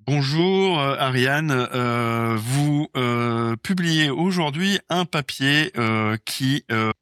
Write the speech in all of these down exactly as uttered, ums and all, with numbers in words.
Bonjour euh, Ariane, Euh, vous euh, publiez aujourd'hui un papier euh, qui euh,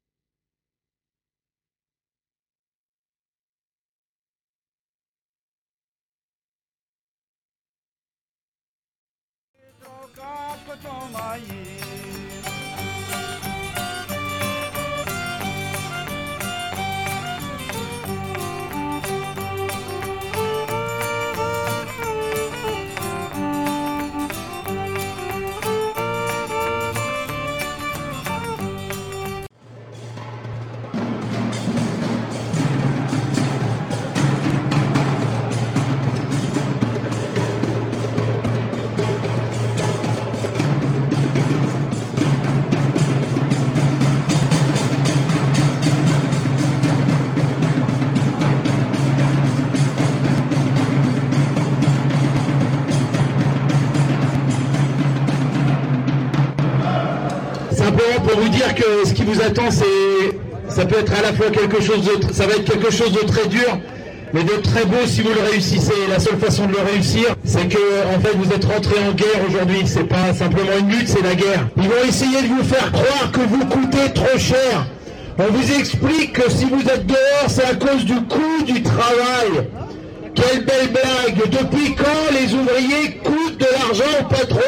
Simplement pour vous dire que ce qui vous attend, c'est, ça peut être à la fois quelque chose de, ça va être quelque chose de très dur, mais de très beau si vous le réussissez. La seule façon de le réussir, c'est que, en fait, vous êtes rentré en guerre aujourd'hui. C'est pas simplement une lutte, c'est la guerre. Ils vont essayer de vous faire croire que vous coûtez trop cher. On vous explique que si vous êtes dehors, c'est à cause du coût du travail. Quelle belle blague! Depuis quand les ouvriers coûtent de l'argent au patron?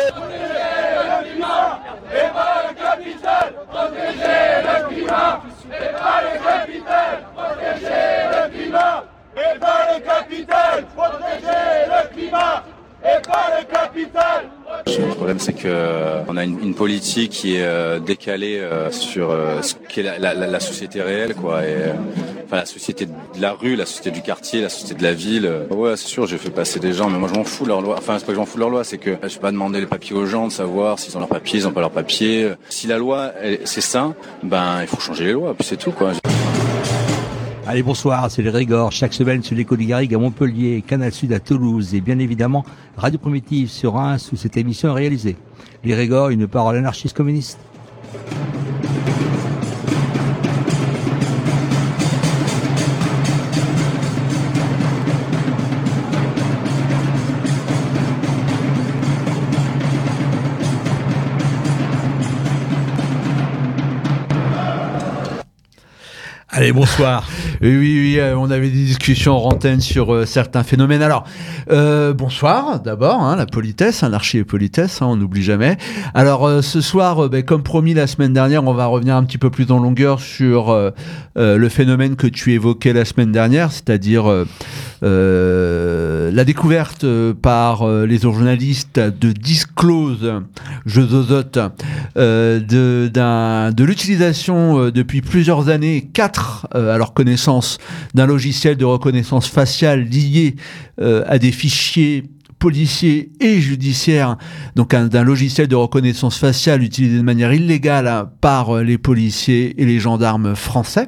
Et pas le capital, protéger le climat. Et pas le capital, protéger le climat. Et pas le capital, protéger le climat. Et pas le capital. Le problème, c'est que euh, on a une, une politique qui est euh, décalée euh, sur euh, ce qu'est la, la, la société réelle, quoi. Et, euh, enfin, la société de la rue, la société du quartier, la société de la ville. Euh, ouais, c'est sûr, j'ai fait passer des gens, mais moi, je m'en fous de leur loi. Enfin, c'est pas que je m'en fous de leur loi, c'est que je vais pas demander les papiers aux gens de savoir s'ils ont leurs papiers, ils ont pas leurs papiers. Si la loi, elle, c'est ça, ben, il faut changer les lois, puis c'est tout, quoi. Allez, bonsoir, c'est les Régors, chaque semaine sur l'écho du Garrigue à Montpellier, Canal Sud à Toulouse et bien évidemment Radio Primitive sur Reims où cette émission est réalisée. Les Régors, une parole anarchiste communiste. Allez, bonsoir. Oui, oui, oui, euh, on avait des discussions en antenne sur euh, certains phénomènes. Alors, euh, bonsoir, d'abord, hein, la politesse, anarchie et politesse, hein, on n'oublie jamais. Alors, euh, ce soir, euh, ben, comme promis la semaine dernière, on va revenir un petit peu plus en longueur sur euh, euh, le phénomène que tu évoquais la semaine dernière, c'est-à-dire euh, euh, la découverte euh, par euh, les journalistes de Disclose, je zozote, euh, de, d'un, de l'utilisation euh, depuis plusieurs années, quatre Euh, à leur connaissance, d'un logiciel de reconnaissance faciale lié euh, à des fichiers policiers et judiciaires, donc un, d'un logiciel de reconnaissance faciale utilisé de manière illégale hein, par les policiers et les gendarmes français.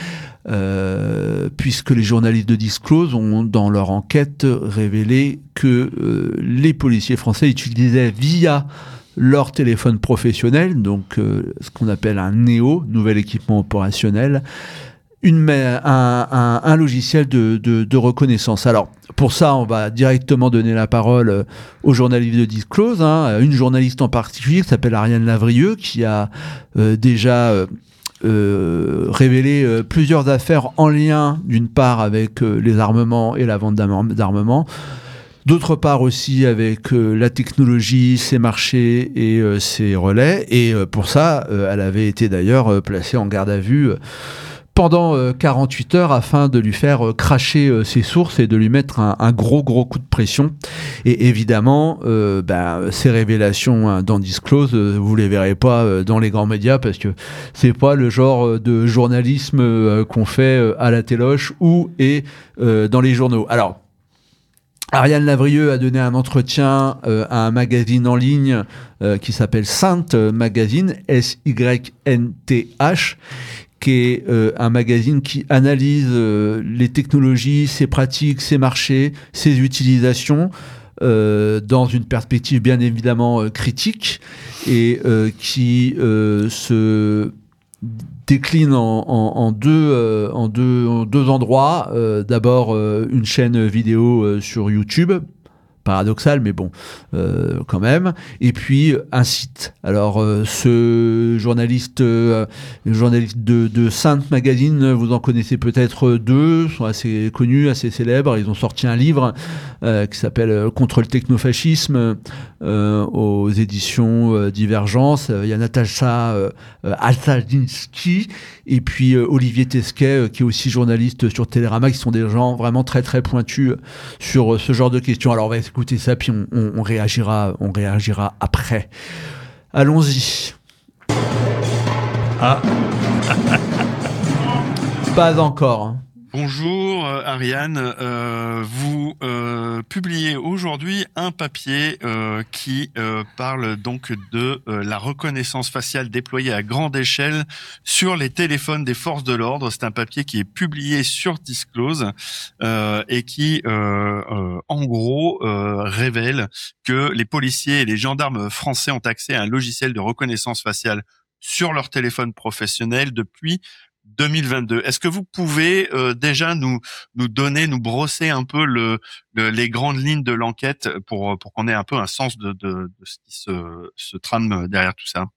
Euh, puisque les journalistes de Disclose ont, dans leur enquête, révélé que euh, les policiers français utilisaient via leur téléphone professionnel, donc euh, ce qu'on appelle un Néo, nouvel équipement opérationnel, une, un, un, un logiciel de, de, de reconnaissance. Alors, pour ça, on va directement donner la parole aux journalistes de Disclose, hein, une journaliste en particulier qui s'appelle Ariane Lavrieux, qui a euh, déjà euh, euh, révélé euh, plusieurs affaires en lien, d'une part, avec euh, les armements et la vente d'armements, d'autre part aussi avec euh, la technologie, ses marchés et euh, ses relais. Et euh, pour ça, euh, elle avait été d'ailleurs euh, placée en garde à vue euh, pendant euh, quarante-huit heures afin de lui faire euh, cracher euh, ses sources et de lui mettre un, un gros gros coup de pression. Et évidemment, euh, ben, ces révélations hein, dans Disclose, euh, vous les verrez pas euh, dans les grands médias parce que c'est pas le genre euh, de journalisme euh, qu'on fait euh, à la téloche ou et euh, dans les journaux. Alors, Ariane Lavrieux a donné un entretien euh, à un magazine en ligne euh, qui s'appelle Sainte Magazine, S Y N T H, qui est euh, un magazine qui analyse euh, les technologies, ses pratiques, ses marchés, ses utilisations, euh, dans une perspective bien évidemment euh, critique, et euh, qui euh, se décline en, en, en, deux, euh, en, deux, en deux endroits. Euh, d'abord, euh, une chaîne vidéo euh, sur YouTube, paradoxal, mais bon, euh, quand même. Et puis un site. Alors euh, ce journaliste, euh, journaliste de, de Sainte Magazine, vous en connaissez peut-être deux, sont assez connus, assez célèbres. Ils ont sorti un livre euh, qui s'appelle Contre le technofascisme euh, aux éditions euh, Divergence. Il y a Natacha euh, Altadinski et puis euh, Olivier Tesquet, euh, qui est aussi journaliste sur Télérama, qui sont des gens vraiment très très pointus sur euh, ce genre de questions. Alors on va écouter ça, puis on, on, on réagira, on réagira après. Allons-y. Ah. Pas encore. Hein. Bonjour euh, Ariane, euh, vous euh, publiez aujourd'hui un papier euh, qui euh, parle donc de euh, la reconnaissance faciale déployée à grande échelle sur les téléphones des forces de l'ordre. C'est un papier qui est publié sur Disclose euh, et qui euh, euh, en gros euh, révèle que les policiers et les gendarmes français ont accès à un logiciel de reconnaissance faciale sur leur téléphone professionnel depuis deux mille vingt-deux. Est-ce que vous pouvez euh, déjà nous nous donner, nous brosser un peu le, le les grandes lignes de l'enquête pour pour qu'on ait un peu un sens de de, de ce qui se se trame derrière tout ça?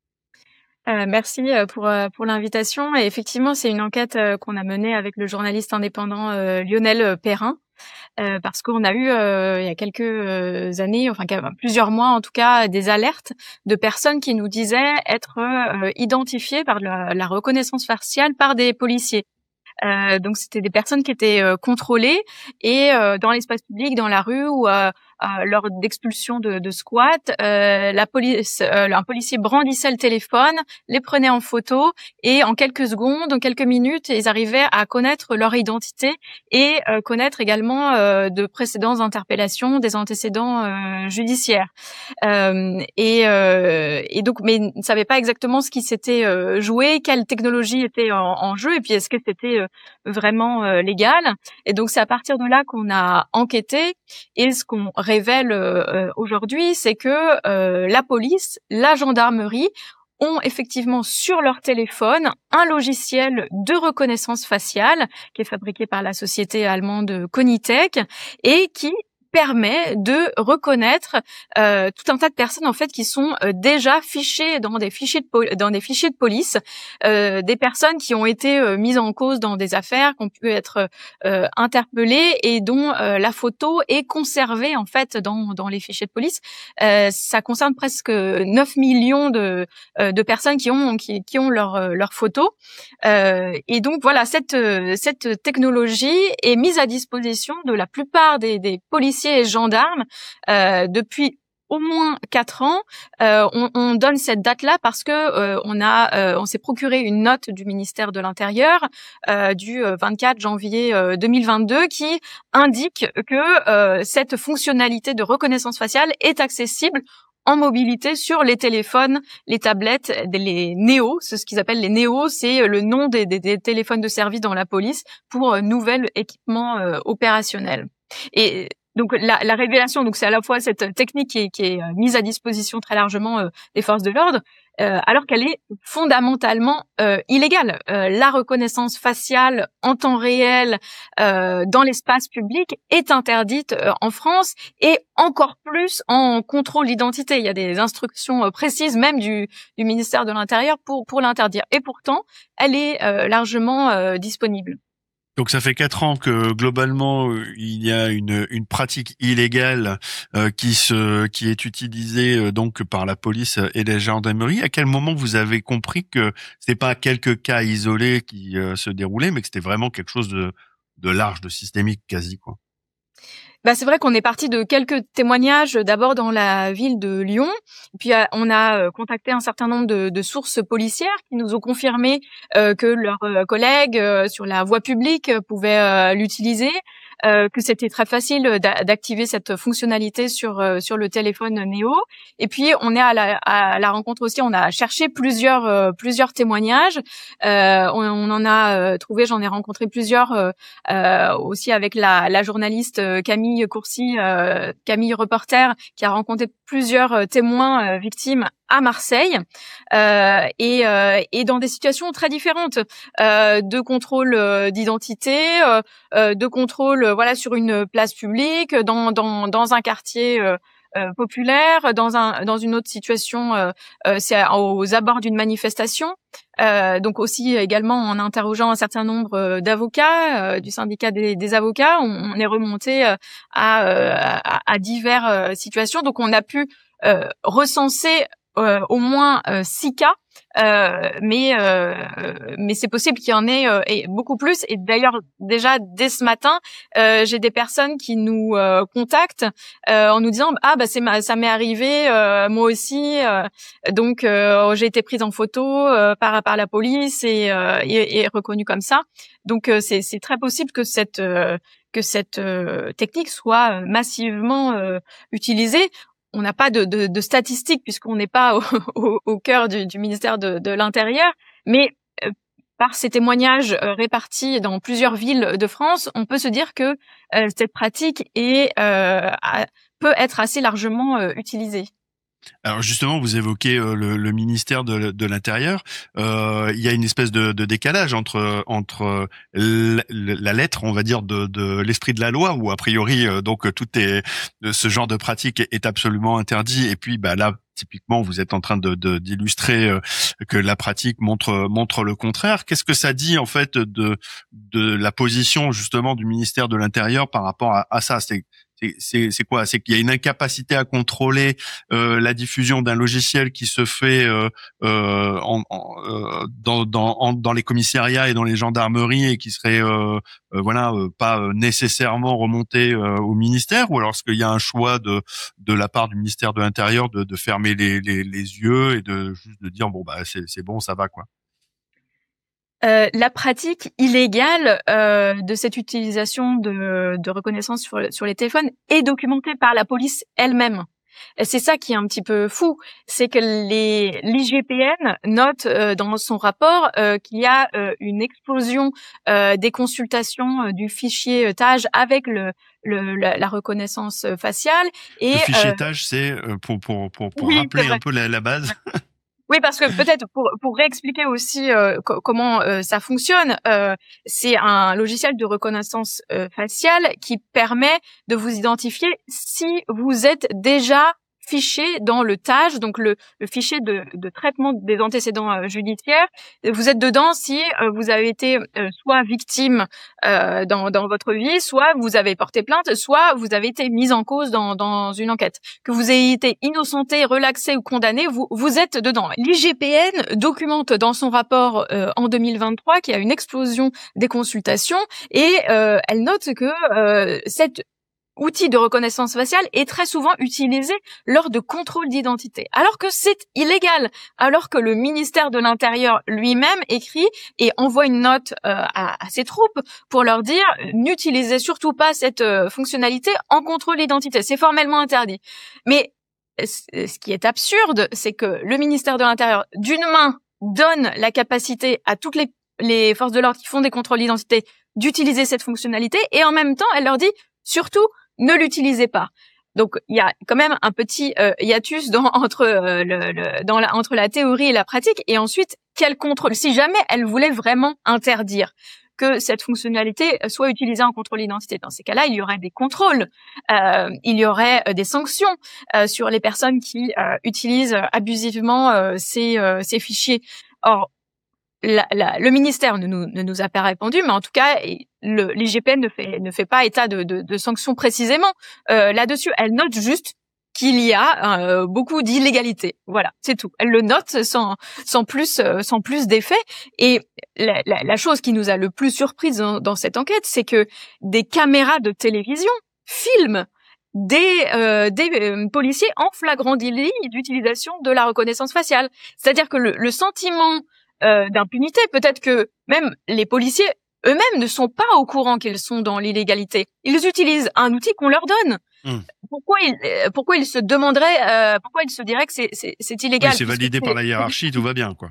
Euh, merci pour pour l'invitation. Et effectivement, c'est une enquête qu'on a menée avec le journaliste indépendant euh, Lionel Perrin. Euh, parce qu'on a eu euh, il y a quelques euh, années, enfin plusieurs mois en tout cas, des alertes de personnes qui nous disaient être euh, identifiées par la, la reconnaissance faciale par des policiers. Euh, donc c'était des personnes qui étaient euh, contrôlées et euh, dans l'espace public, dans la rue ou euh, euh, lors d'expulsions de, de squat, euh, la police, euh, un policier brandissait le téléphone, les prenait en photo et en quelques secondes, en quelques minutes, ils arrivaient à connaître leur identité et euh, connaître également euh, de précédentes interpellations, des antécédents euh, judiciaires. Euh, et, euh, et donc, mais ils ne savaient pas exactement ce qui s'était euh, joué, quelle technologie était en, en jeu et puis est-ce que c'était euh, vraiment euh, légal. Et donc c'est à partir de là qu'on a enquêté et ce qu'on révèle euh, aujourd'hui, c'est que euh, la police, la gendarmerie ont effectivement sur leur téléphone un logiciel de reconnaissance faciale qui est fabriqué par la société allemande Conitec et qui permet de reconnaître euh, tout un tas de personnes en fait qui sont euh, déjà fichées dans des fichiers de pol- dans des fichiers de police, euh, des personnes qui ont été euh, mises en cause dans des affaires, qui ont pu être euh, interpellées et dont euh, la photo est conservée en fait dans dans les fichiers de police. Euh, ça concerne presque neuf millions de euh, de personnes qui ont qui qui ont leur euh, leur photo. Euh, et donc voilà, cette cette technologie est mise à disposition de la plupart des des policiers et gendarmes euh, depuis au moins quatre ans. Euh, on, on donne cette date-là parce que euh, on a, euh, on s'est procuré une note du ministère de l'Intérieur euh, du vingt-quatre janvier deux mille vingt-deux qui indique que euh, cette fonctionnalité de reconnaissance faciale est accessible en mobilité sur les téléphones, les tablettes, les Néo, c'est ce qu'ils appellent les Néo, c'est le nom des, des, des téléphones de service dans la police pour euh, nouvel équipement euh, opérationnel. Et donc la, la révélation, donc c'est à la fois cette technique qui est, qui est mise à disposition très largement euh, des forces de l'ordre, euh, alors qu'elle est fondamentalement euh, illégale. Euh, la reconnaissance faciale en temps réel euh, dans l'espace public est interdite euh, en France et encore plus en contrôle d'identité. Il y a des instructions euh, précises même du, du ministère de l'Intérieur pour pour l'interdire. Et pourtant, elle est euh, largement euh, disponible. Donc ça fait quatre ans que globalement il y a une une pratique illégale euh, qui se qui est utilisée euh, donc par la police et la gendarmerie. À quel moment vous avez compris que c'était pas quelques cas isolés qui euh, se déroulaient, mais que c'était vraiment quelque chose de de large, de systémique quasi quoi? Bah, c'est vrai qu'on est parti de quelques témoignages, d'abord dans la ville de Lyon, puis on a contacté un certain nombre de, de sources policières qui nous ont confirmé euh, que leurs collègues euh, sur la voie publique pouvaient euh, l'utiliser, euh, que c'était très facile d'activer cette fonctionnalité sur euh, sur le téléphone Néo. Et puis on est à la, à la rencontre aussi, on a cherché plusieurs euh, plusieurs témoignages, euh, on, on en a euh, trouvé, j'en ai rencontré plusieurs euh, euh, aussi avec la, la journaliste Camille Camille Courcy, euh, Camille reporter, qui a rencontré plusieurs euh, témoins euh, victimes à Marseille euh, et, euh, et dans des situations très différentes, euh, de contrôle euh, d'identité, euh, euh, de contrôle euh, voilà sur une place publique, dans dans dans un quartier euh, euh, populaire, dans un dans une autre situation, euh, euh, c'est aux abords d'une manifestation. Euh, donc aussi également en interrogeant un certain nombre euh, d'avocats euh, du syndicat des, des avocats, on, on est remonté euh, à, euh, à à diverses euh, situations. Donc on a pu euh, recenser Euh, au moins euh, six cas, euh, mais euh, mais c'est possible qu'il y en ait euh, et beaucoup plus. Et d'ailleurs, déjà dès ce matin, euh, j'ai des personnes qui nous euh, contactent euh, en nous disant ah bah c'est ma, ça m'est arrivé euh, moi aussi. Euh, donc euh, j'ai été prise en photo euh, par par la police et, euh, et, et reconnue comme ça. Donc euh, c'est c'est très possible que cette euh, que cette euh, technique soit massivement euh, utilisée. On n'a pas de, de, de statistiques puisqu'on n'est pas au, au, au cœur du, du ministère de, de l'Intérieur, mais euh, par ces témoignages euh, répartis dans plusieurs villes de France, on peut se dire que euh, cette pratique est, euh, a, peut être assez largement euh, utilisée. Alors justement, vous évoquez euh, le, le ministère de, de l'Intérieur. Euh, il y a une espèce de, de décalage entre entre la, la lettre, on va dire, de, de l'esprit de la loi, où a priori euh, donc tout est ce genre de pratique est, est absolument interdit. Et puis bah là, typiquement, vous êtes en train de, de d'illustrer euh, que la pratique montre montre le contraire. Qu'est-ce que ça dit en fait de de la position justement du ministère de l'Intérieur par rapport à, à ça? C'est C'est, c'est quoi? C'est qu'il y a une incapacité à contrôler euh, la diffusion d'un logiciel qui se fait euh, euh, en, en, euh, dans, dans, en, dans les commissariats et dans les gendarmeries et qui serait euh, euh, voilà euh, pas nécessairement remonté euh, au ministère, ou alors est-ce qu'il y a un choix de de la part du ministère de l'Intérieur de, de fermer les, les, les yeux et de juste de dire bon bah c'est, c'est bon, ça va quoi? Euh, la pratique illégale euh, de cette utilisation de, de reconnaissance sur, sur les téléphones est documentée par la police elle-même. Et c'est ça qui est un petit peu fou, c'est que les l'I G P N note euh, dans son rapport euh, qu'il y a euh, une explosion euh, des consultations euh, du fichier T A G avec le, le la, la reconnaissance faciale. Et le fichier euh, T A G, c'est euh, pour pour pour, pour oui, rappeler un peu la, la base. Oui, parce que peut-être pour pour réexpliquer aussi euh, co- comment euh, ça fonctionne, euh, c'est un logiciel de reconnaissance euh, faciale qui permet de vous identifier si vous êtes déjà fiché dans le T A G, donc le, le fichier de, de traitement des antécédents euh, judiciaires. Vous êtes dedans si euh, vous avez été euh, soit victime euh, dans, dans votre vie, soit vous avez porté plainte, soit vous avez été mis en cause dans, dans une enquête. Que vous ayez été innocenté, relaxé ou condamné, vous, vous êtes dedans. L'I G P N documente dans son rapport euh, en deux mille vingt-trois qu'il y a une explosion des consultations et euh, elle note que euh, cette outil de reconnaissance faciale est très souvent utilisé lors de contrôles d'identité, alors que c'est illégal, alors que le ministère de l'Intérieur lui-même écrit et envoie une note euh, à, à ses troupes pour leur dire n'utilisez surtout pas cette euh, fonctionnalité en contrôle d'identité, c'est formellement interdit. Mais ce qui est absurde, c'est que le ministère de l'Intérieur, d'une main, donne la capacité à toutes les, les forces de l'ordre qui font des contrôles d'identité d'utiliser cette fonctionnalité, et en même temps, elle leur dit surtout ne l'utilisez pas. Donc il y a quand même un petit euh, hiatus dans, entre euh, le, le, dans la, entre la théorie et la pratique. Et ensuite, quel contrôle? Si jamais elle voulait vraiment interdire que cette fonctionnalité soit utilisée en contrôle d'identité, dans ces cas-là, il y aurait des contrôles, euh, il y aurait euh, des sanctions euh, sur les personnes qui euh, utilisent abusivement euh, ces, euh, ces fichiers. Or, La, la, le ministère ne nous, ne nous a pas répondu, mais en tout cas, le, l'I G P N ne fait, ne fait pas état de, de, de sanctions précisément euh, là-dessus. Elle note juste qu'il y a euh, beaucoup d'illégalité. Voilà, c'est tout. Elle le note sans, sans plus, euh, sans plus d'effet. Et la, la, la chose qui nous a le plus surprise dans, dans cette enquête, c'est que des caméras de télévision filment des, euh, des euh, policiers en flagrant délit d'utilisation de la reconnaissance faciale. C'est-à-dire que le, le sentiment Euh, d'impunité. Peut-être que même les policiers eux-mêmes ne sont pas au courant qu'ils sont dans l'illégalité. Ils utilisent un outil qu'on leur donne. Mmh. Pourquoi ils, pourquoi ils se demanderaient, euh, pourquoi ils se diraient que c'est, c'est, c'est illégal? Oui, c'est validé par la hiérarchie, tout va bien, quoi.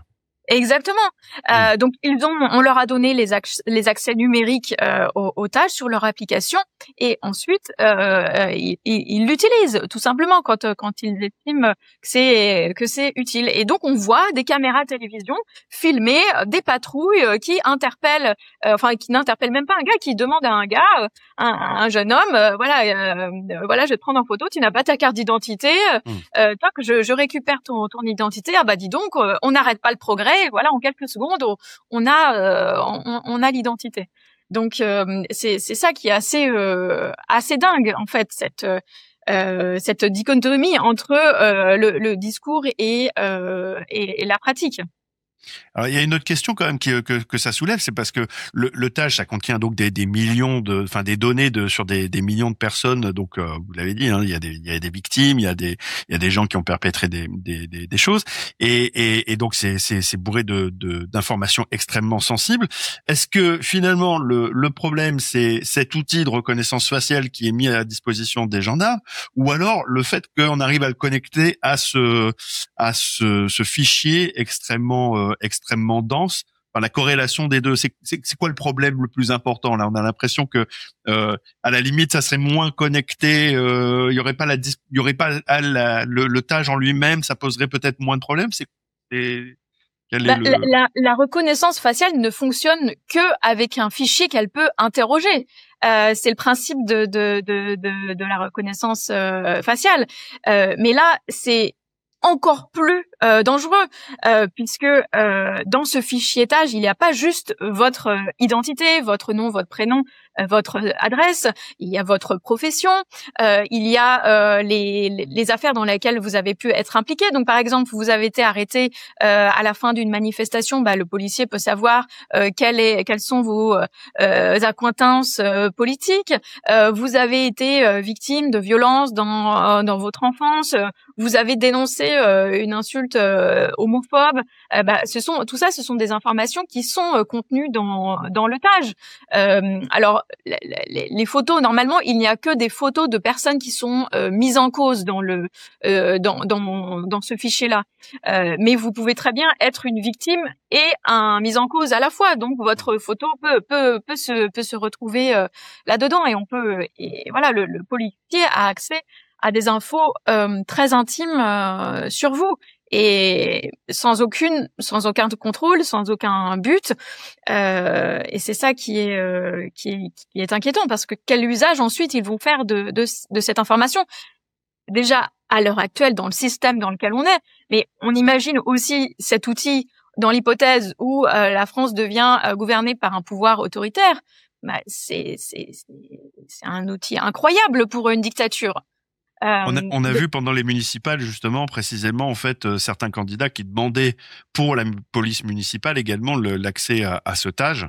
Exactement. Euh, donc ils ont, on leur a donné les, ac- les accès numériques euh, aux, aux tâches sur leur application, et ensuite euh, ils, ils l'utilisent tout simplement quand quand ils estiment que c'est que c'est utile. Et donc on voit des caméras de télévision filmer des patrouilles qui interpellent, euh, enfin qui n'interpellent même pas un gars, qui demande à un gars, un, un jeune homme, euh, voilà, euh, voilà, je vais te prendre en photo, tu n'as pas ta carte d'identité, euh, toi que je, je récupère ton ton identité, ah bah dis donc, euh, on n'arrête pas le progrès. Et voilà, en quelques secondes, on a euh, on, on a l'identité. Donc euh, c'est c'est ça qui est assez euh, assez dingue en fait, cette euh, cette dichotomie entre euh, le, le discours et, euh, et et la pratique. Alors, il y a une autre question quand même qui, que, que ça soulève, c'est parce que le, le tâche, ça contient donc des, des millions de, enfin des données de sur des, des millions de personnes. Donc, euh, vous l'avez dit, hein, il y a des, il y a des victimes, il y a des, il y a des gens qui ont perpétré des, des, des, des choses, et, et, et donc c'est, c'est, c'est bourré de, de, d'informations extrêmement sensibles. Est-ce que finalement le, le problème c'est cet outil de reconnaissance faciale qui est mis à la disposition des gendarmes, ou alors le fait qu'on arrive à le connecter à ce, à ce, ce fichier extrêmement euh, extrêmement dense, enfin, la corrélation des deux, c'est, c'est, c'est quoi le problème le plus important là? On a l'impression que euh, à la limite ça serait moins connecté, euh, il y aurait pas la, il y aurait pas ah, la, le, le tâche en lui-même, ça poserait peut-être moins de problèmes. C'est, c'est quel bah, est le... la, la, la reconnaissance faciale ne fonctionne que avec un fichier qu'elle peut interroger. Euh, c'est le principe de de de de, de la reconnaissance euh, faciale. Euh, mais là, c'est encore plus euh, dangereux, euh, puisque euh, dans ce fichier tâche, il n'y a pas juste votre euh, identité, votre nom, votre prénom, euh, votre adresse, il y a votre profession, euh, il y a euh, les, les affaires dans lesquelles vous avez pu être impliqué. Donc, par exemple, vous avez été arrêté euh, à la fin d'une manifestation, bah, le policier peut savoir euh, quelle est, quelles sont vos euh, accointances euh, politiques. Euh, vous avez été euh, victime de violences dans, euh, dans votre enfance, euh, vous avez dénoncé euh, une insulte euh, homophobe, euh, bah, ce sont tout ça, ce sont des informations qui sont euh, contenues dans dans le tâche. Euh, alors les, les photos, normalement, il n'y a que des photos de personnes qui sont euh, mises en cause dans le euh, dans dans dans ce fichier-là. Euh, mais vous pouvez très bien être une victime et un mise en cause à la fois. Donc votre photo peut peut peut se peut se retrouver euh, là-dedans, et on peut et voilà, le, le policier a accès à des infos euh, très intimes euh, sur vous, et sans aucune, sans aucun contrôle, sans aucun but. Euh, et c'est ça qui est, euh, qui est qui est inquiétant, parce que quel usage ensuite ils vont faire de de, de cette information, déjà à l'heure actuelle dans le système dans lequel on est, mais on imagine aussi cet outil dans l'hypothèse où euh, la France devient euh, gouvernée par un pouvoir autoritaire. Bah, c'est c'est c'est c'est un outil incroyable pour une dictature. Euh, on a, on a de... vu pendant les municipales, justement, précisément, en fait, euh, certains candidats qui demandaient pour la police municipale également le, l'accès à, à ce tâche.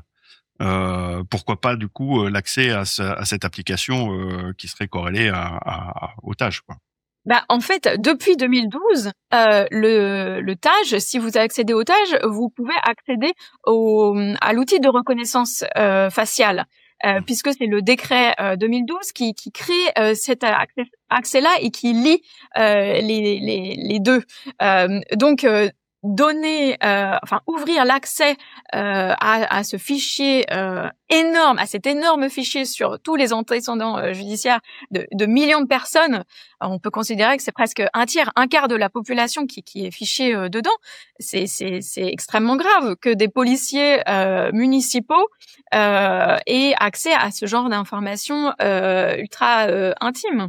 Euh, pourquoi pas, du coup, l'accès à, ce, à cette application euh, qui serait corrélée à, à, au tâche, quoi. Bah, en fait, depuis deux mille douze, euh, le, le tâche, si vous accédez au tâche, vous pouvez accéder au, à l'outil de reconnaissance euh, faciale. Euh, puisque c'est le décret euh, deux mille douze qui, qui crée euh, cet accès, accès-là et qui lie euh, les, les, les deux. Euh, donc, euh, donner, euh, enfin ouvrir l'accès euh, à, à ce fichier euh, énorme, à cet énorme fichier sur tous les antécédents euh, judiciaires de, de millions de personnes, on peut considérer que c'est presque un tiers, un quart de la population qui, qui est fichée euh, dedans. C'est, c'est, c'est extrêmement grave que des policiers euh, municipaux euh, aient accès à ce genre d'informations euh, ultra euh, intimes.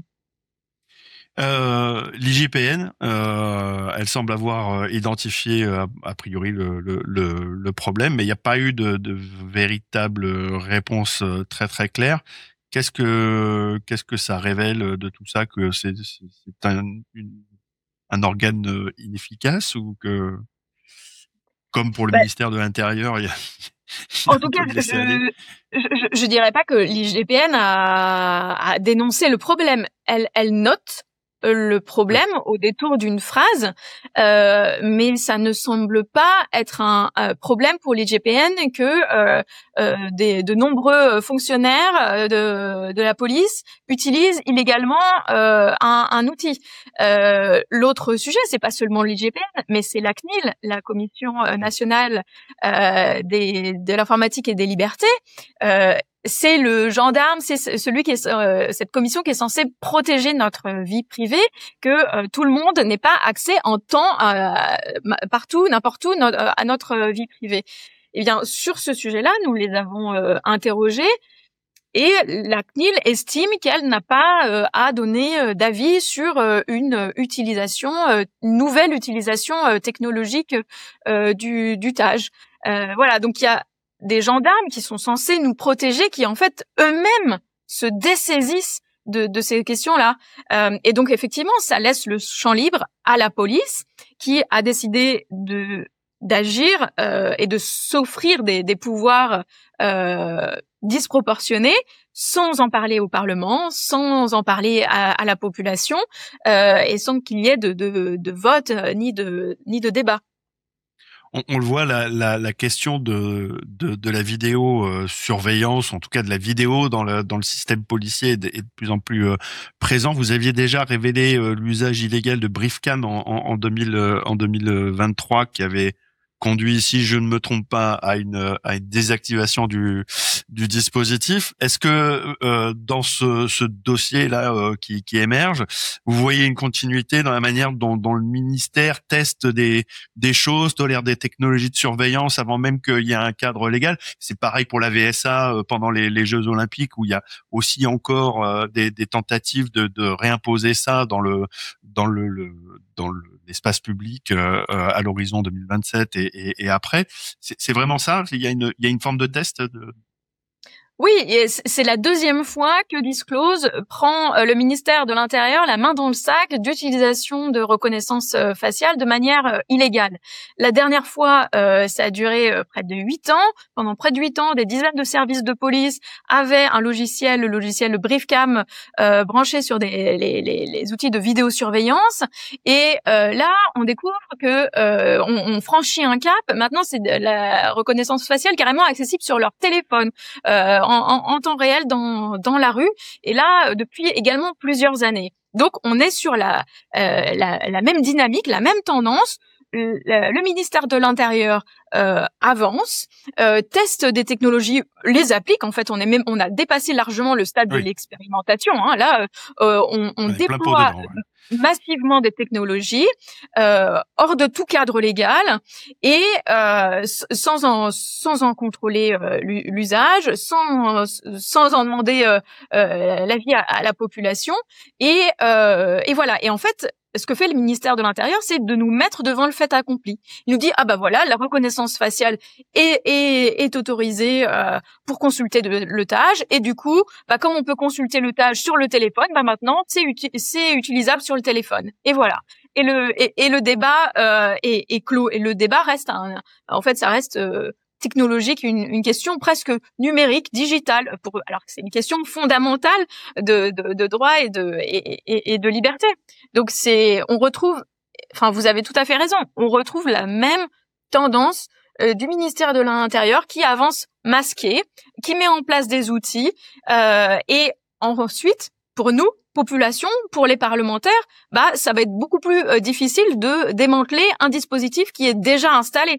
Euh, l'I G P N, euh, elle semble avoir identifié a, a priori le, le, le, le problème, mais il n'y a pas eu de, de véritable réponse très très claire. Qu'est-ce que qu'est-ce que ça révèle de tout ça, que c'est, c'est un, une, un organe inefficace, ou que, comme pour le bah, ministère de l'Intérieur, il y a en tout cas, je, je, je, je dirais pas que l'I G P N a, a dénoncé le problème. Elle, elle note le problème au détour d'une phrase, euh, mais ça ne semble pas être un, un problème pour l'I G P N que euh, euh, des, de nombreux fonctionnaires de, de la police utilisent illégalement euh, un, un outil. Euh, l'autre sujet, c'est pas seulement l'I G P N, mais c'est la C N I L, la Commission nationale euh, des, de l'informatique et des libertés. Euh, c'est le gendarme, c'est celui qui est euh, cette commission qui est censée protéger notre vie privée, que euh, tout le monde n'ait pas accès en temps euh, partout, n'importe où no- à notre vie privée. Eh bien, sur ce sujet-là, nous les avons euh, interrogés et la C N I L estime qu'elle n'a pas euh, à donner euh, d'avis sur euh, une utilisation, euh, une nouvelle utilisation euh, technologique euh, du, du T A G. Euh, voilà, donc il y a des gendarmes qui sont censés nous protéger, qui en fait eux-mêmes se dessaisissent de, de ces questions-là. Euh, et donc effectivement, ça laisse le champ libre à la police qui a décidé de d'agir euh, et de s'offrir des, des pouvoirs euh, disproportionnés sans en parler au Parlement, sans en parler à, à la population euh, et sans qu'il y ait de, de, de vote euh, ni de ni de débat. On, on le voit, la, la, la question de, de, de la vidéo euh, surveillance, en tout cas de la vidéo dans le, dans le système policier est de, est de plus en plus euh, présent. Vous aviez déjà révélé euh, l'usage illégal de Briefcam en, en, en, deux mille, euh, en deux mille vingt-trois qui avait conduit, si je ne me trompe pas, à une, à une désactivation du, du dispositif. Est-ce que euh, dans ce, ce dossier-là euh, qui, qui émerge, vous voyez une continuité dans la manière dont, dont le ministère teste des, des choses, tolère des technologies de surveillance avant même qu'il y ait un cadre légal? C'est pareil pour la V S A euh, pendant les, les Jeux Olympiques, où il y a aussi encore euh, des, des tentatives de, de réimposer ça dans le dans le, le dans le l'espace public euh, à l'horizon deux mille vingt-sept et, et, et après. C'est, c'est vraiment ça. Il y a une, il y a une forme de test de... Oui, et c'est la deuxième fois que Disclose prend euh, le ministère de l'Intérieur la main dans le sac d'utilisation de reconnaissance euh, faciale de manière euh, illégale. La dernière fois, euh, ça a duré euh, près de huit ans. Pendant près de huit ans, des dizaines de services de police avaient un logiciel, le logiciel Briefcam, euh, branché sur des, les, les, les outils de vidéosurveillance. Et euh, là, on découvre que euh, on, on franchit un cap. Maintenant, c'est de la reconnaissance faciale carrément accessible sur leur téléphone. Euh, En, en, en temps réel dans, dans la rue, et là depuis également plusieurs années. Donc on est sur la, euh, la, la même dynamique, la même tendance. Le, le ministère de l'Intérieur euh, avance, euh, teste des technologies, les applique. En fait, on est même, on a dépassé largement le stade oui. de l'expérimentation. Hein. Là, euh, on, on déploie dedans, ouais. massivement des technologies euh, hors de tout cadre légal et euh, sans en sans en contrôler euh, l'usage, sans sans en demander euh, euh, l'avis à, à la population. Et euh, et voilà. Et en fait, ce que fait le ministère de l'Intérieur, c'est de nous mettre devant le fait accompli. Il nous dit ah bah voilà, la reconnaissance faciale est est, est autorisée euh, pour consulter de, le T A G, et du coup, bah comme on peut consulter le T A G sur le téléphone, bah maintenant c'est uti c'est utilisable sur le téléphone. Et voilà. Et le et, et le débat euh, est, est clos. Et le débat reste un, en fait, ça reste euh, technologique, une, une question presque numérique, digitale, pour, alors que c'est une question fondamentale de, de, de droit et de, et, et, et de liberté. Donc c'est, on retrouve, enfin vous avez tout à fait raison, on retrouve la même tendance euh, du ministère de l'Intérieur qui avance masqué, qui met en place des outils euh, et ensuite, pour nous, population, pour les parlementaires, bah ça va être beaucoup plus euh, difficile de démanteler un dispositif qui est déjà installé.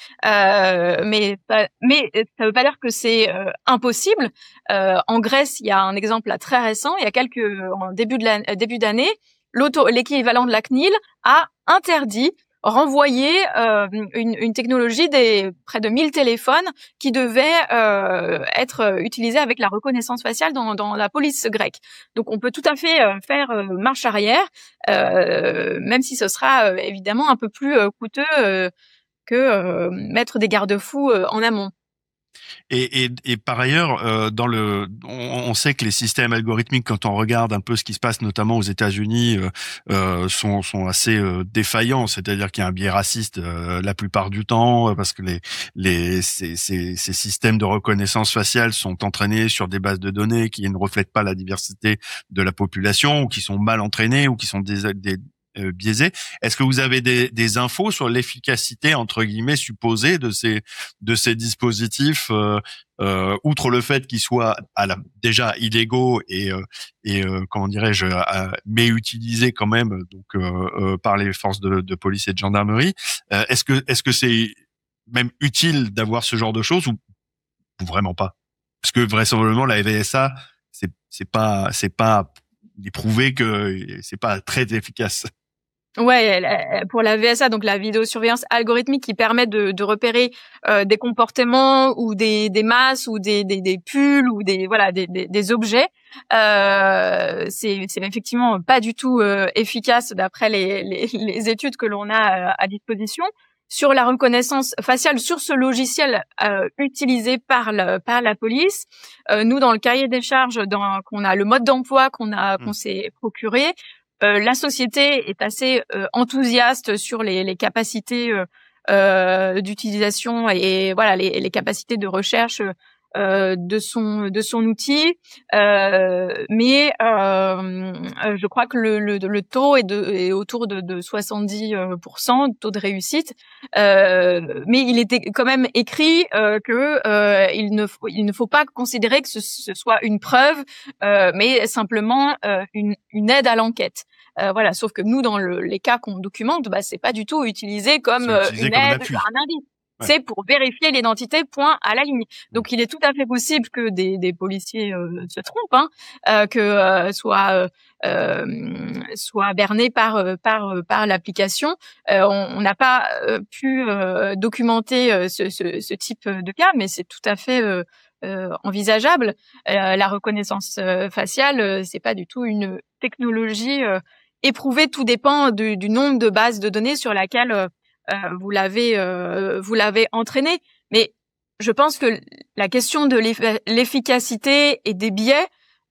Euh, mais mais ça veut pas dire que c'est euh, impossible. Euh, en Grèce, il y a un exemple là très récent. Il y a quelques en début de la, début d'année, l'auto l'équivalent de la C N I L a interdit, renvoyé euh, une, une technologie des près de mille téléphones qui devait euh, être utilisée avec la reconnaissance faciale dans, dans la police grecque. Donc on peut tout à fait euh, faire euh, marche arrière, euh, même si ce sera euh, évidemment un peu plus euh, coûteux. Euh, que euh, mettre des garde-fous euh, en amont. Et, et, et par ailleurs, euh, dans le, on, on sait que les systèmes algorithmiques, quand on regarde un peu ce qui se passe, notamment aux États-Unis, euh, euh, sont, sont assez euh, défaillants. C'est-à-dire qu'il y a un biais raciste euh, la plupart du temps, parce que les, les, ces, ces, ces systèmes de reconnaissance faciale sont entraînés sur des bases de données qui ne reflètent pas la diversité de la population, ou qui sont mal entraînés, ou qui sont des, des Euh, biaisé. Est-ce que vous avez des, des infos sur l'efficacité entre guillemets supposée de ces de ces dispositifs, euh, euh, outre le fait qu'ils soient à la, déjà illégaux et euh, et euh, comment dirais-je, euh, mais utilisés quand même donc euh, euh, par les forces de, de police et de gendarmerie. Euh, est-ce que est-ce que c'est même utile d'avoir ce genre de choses, ou, ou vraiment pas? Parce que vraisemblablement la V S A, c'est c'est pas c'est pas il est prouvé que c'est pas très efficace. Ouais, pour la V S A, donc la vidéosurveillance algorithmique, qui permet de, de repérer euh, des comportements ou des, des masses ou des, des, des pulls ou des voilà des, des, des objets, euh, c'est, c'est effectivement pas du tout euh, efficace d'après les, les, les études que l'on a à disposition. Sur la reconnaissance faciale, sur ce logiciel euh, utilisé par le, par la police, euh, nous dans le cahier des charges, dans, qu'on a le mode d'emploi qu'on a qu'on s'est procuré. Euh, la société est assez euh, enthousiaste sur les, les capacités euh, euh, d'utilisation et, et voilà les, les capacités de recherche euh, de son de son outil, euh, mais euh, je crois que le, le, le taux est, de, est autour de, de soixante-dix pour cent de taux de réussite, euh, mais il était quand même écrit euh, que euh, il ne faut, il ne faut pas considérer que ce, ce soit une preuve, euh, mais simplement euh, une, une aide à l'enquête. Euh, voilà, sauf que nous, dans le, les cas qu'on documente, bah c'est pas du tout utilisé comme euh, utilisé une comme aide, un, un indice. Ouais. C'est pour vérifier l'identité, point à la ligne. Donc, il est tout à fait possible que des, des policiers euh, se trompent, hein, euh, que euh, soient euh, soient bernés par par par l'application. Euh, on n'a pas euh, pu euh, documenter euh, ce, ce, ce type de cas, mais c'est tout à fait euh, euh, envisageable. Euh, la reconnaissance euh, faciale, euh, c'est pas du tout une technologie euh, éprouvée. Tout dépend du, du nombre de bases de données sur laquelle euh, Euh, vous l'avez euh, vous l'avez entraîné, mais je pense que la question de l'efficacité et des biais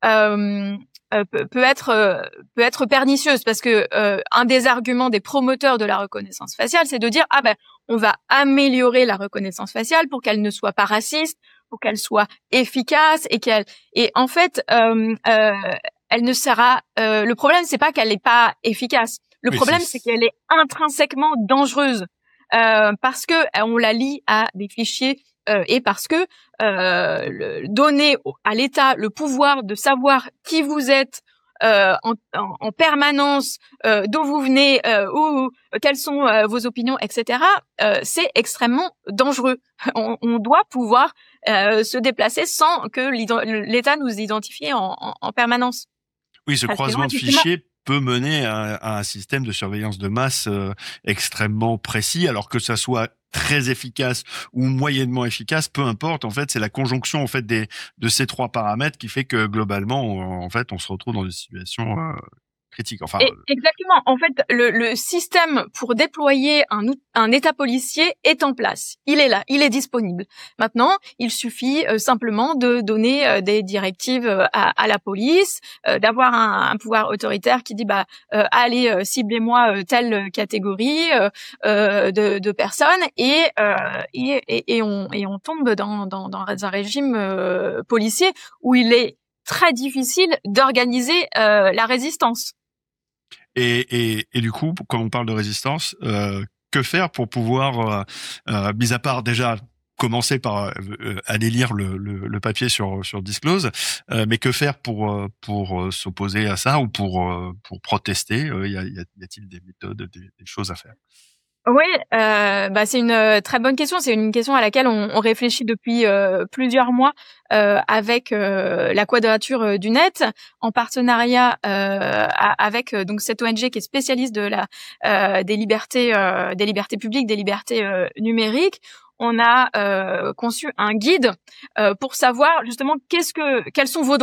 euh, euh, peut, peut être euh, peut être pernicieuse, parce que euh, un des arguments des promoteurs de la reconnaissance faciale, c'est de dire ah ben on va améliorer la reconnaissance faciale pour qu'elle ne soit pas raciste, pour qu'elle soit efficace, et qu'elle et en fait euh, euh, elle ne sera euh, le problème, c'est pas qu'elle n'est pas efficace. Le oui, problème, c'est... c'est qu'elle est intrinsèquement dangereuse euh, parce que on la lie à des fichiers euh, et parce que euh, le, donner à l'État le pouvoir de savoir qui vous êtes euh, en, en, en permanence, euh, d'où vous venez, euh, où, quelles sont euh, vos opinions, et cetera. Euh, c'est extrêmement dangereux. On, on doit pouvoir euh, se déplacer sans que l'État nous identifie en, en, en permanence. Oui, ce croisement de fichiers peut mener à, à un système de surveillance de masse euh, extrêmement précis, alors que ça soit très efficace ou moyennement efficace, peu importe. En fait, c'est la conjonction en fait des de ces trois paramètres qui fait que globalement, on, en fait, on se retrouve dans une situation euh, critique. Enfin, et, exactement. En fait, le, le système pour déployer un, un État policier est en place. Il est là, il est disponible. Maintenant, il suffit euh, simplement de donner euh, des directives euh, à, à la police, euh, d'avoir un, un pouvoir autoritaire qui dit bah euh, allez euh, ciblez-moi euh, telle catégorie euh, euh, de, de personnes, et, euh, et et et on et on tombe dans dans, dans un régime euh, policier où il est très difficile d'organiser euh, la résistance. Et, et, et du coup, quand on parle de résistance, euh, que faire pour pouvoir, euh, euh, mis à part déjà commencer par euh, aller lire le, le, le papier sur sur Disclose, euh, mais que faire pour pour euh, s'opposer à ça ou pour euh, pour protester? Il y a, y a-t-il des méthodes, des, des choses à faire? Oui, euh, bah c'est une très bonne question. C'est une question à laquelle on, on réfléchit depuis euh, plusieurs mois euh, avec euh, la Quadrature du Net, en partenariat euh, avec donc cette O N G qui est spécialiste de la euh, des libertés euh, des libertés publiques, des libertés euh, numériques. On a euh, conçu un guide euh, pour savoir justement qu'est-ce que quels sont vos droits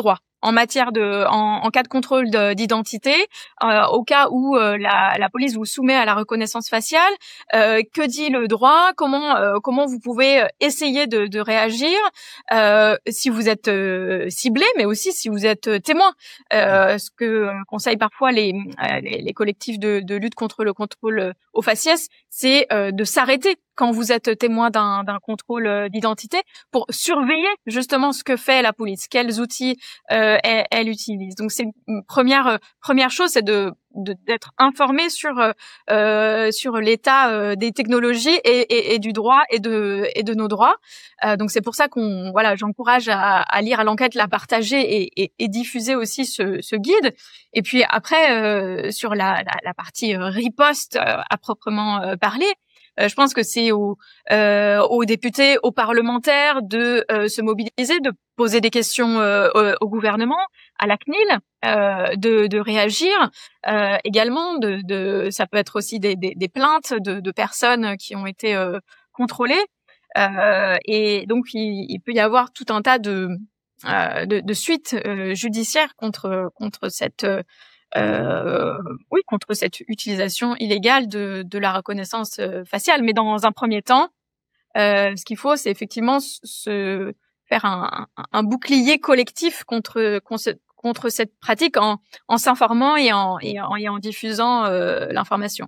en matière de, en, en cas de contrôle de, d'identité, euh, au cas où euh, la, la police vous soumet à la reconnaissance faciale, euh, que dit le droit, comment euh, comment vous pouvez essayer de, de réagir, euh, si vous êtes euh, ciblé, mais aussi si vous êtes témoin. Euh, ce que euh, conseillent parfois les, euh, les, les collectifs de, de lutte contre le contrôle au faciès, c'est euh, de s'arrêter quand vous êtes témoin d'un, d'un contrôle d'identité pour surveiller justement ce que fait la police, quels outils euh, elle, elle utilise. Donc c'est une première première chose, c'est de, de d'être informé sur euh, sur l'état euh, des technologies et, et, et du droit et de et de nos droits. Euh, donc c'est pour ça qu'on voilà, j'encourage à, à lire l'enquête, la partager et, et, et diffuser aussi ce, ce guide. Et puis après euh, sur la, la, la partie riposte euh, à proprement euh, parler. Euh, je pense que c'est aux, euh, aux députés, aux parlementaires de euh, se mobiliser, de poser des questions euh, au, au gouvernement, à la C N I L, euh, de, de réagir euh, également. De, de, ça peut être aussi des, des, des plaintes de, de personnes qui ont été euh, contrôlées. Euh, et donc, il, il peut y avoir tout un tas de, euh, de, de suites euh, judiciaires contre, contre cette... Euh, Euh, oui, contre cette utilisation illégale de, de la reconnaissance faciale. Mais dans un premier temps, euh, ce qu'il faut, c'est effectivement se faire un, un bouclier collectif contre, contre cette pratique en, en s'informant et en, et en, et en diffusant euh, l'information.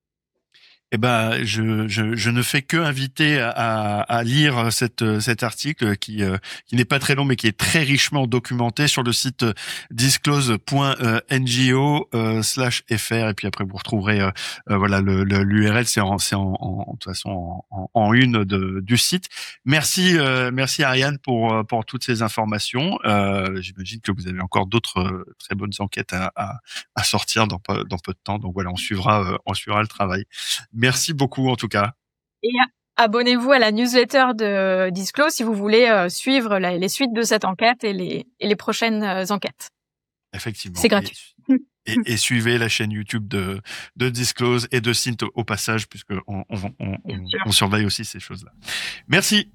Eh ben, je, je, je ne fais que inviter à, à, à lire cette, cet article qui, euh, qui n'est pas très long mais qui est très richement documenté sur le site disclose point n g o slash f r et puis après vous retrouverez euh, euh, voilà le, le l'U R L, c'est en c'est en, en de toute façon en, en une de, du site. Merci euh, merci Ariane pour pour toutes ces informations. Euh, j'imagine que vous avez encore d'autres très bonnes enquêtes à, à, à sortir dans dans peu de temps. Donc voilà, on suivra on suivra le travail. Merci beaucoup en tout cas. Et abonnez-vous à la newsletter de Disclose si vous voulez euh, suivre la, les suites de cette enquête et les, et les prochaines euh, enquêtes. Effectivement. C'est gratuit. Et, et, et suivez la chaîne YouTube de, de Disclose et de Cint au, au passage, puisqu'on on, on, on, on surveille aussi ces choses-là. Merci.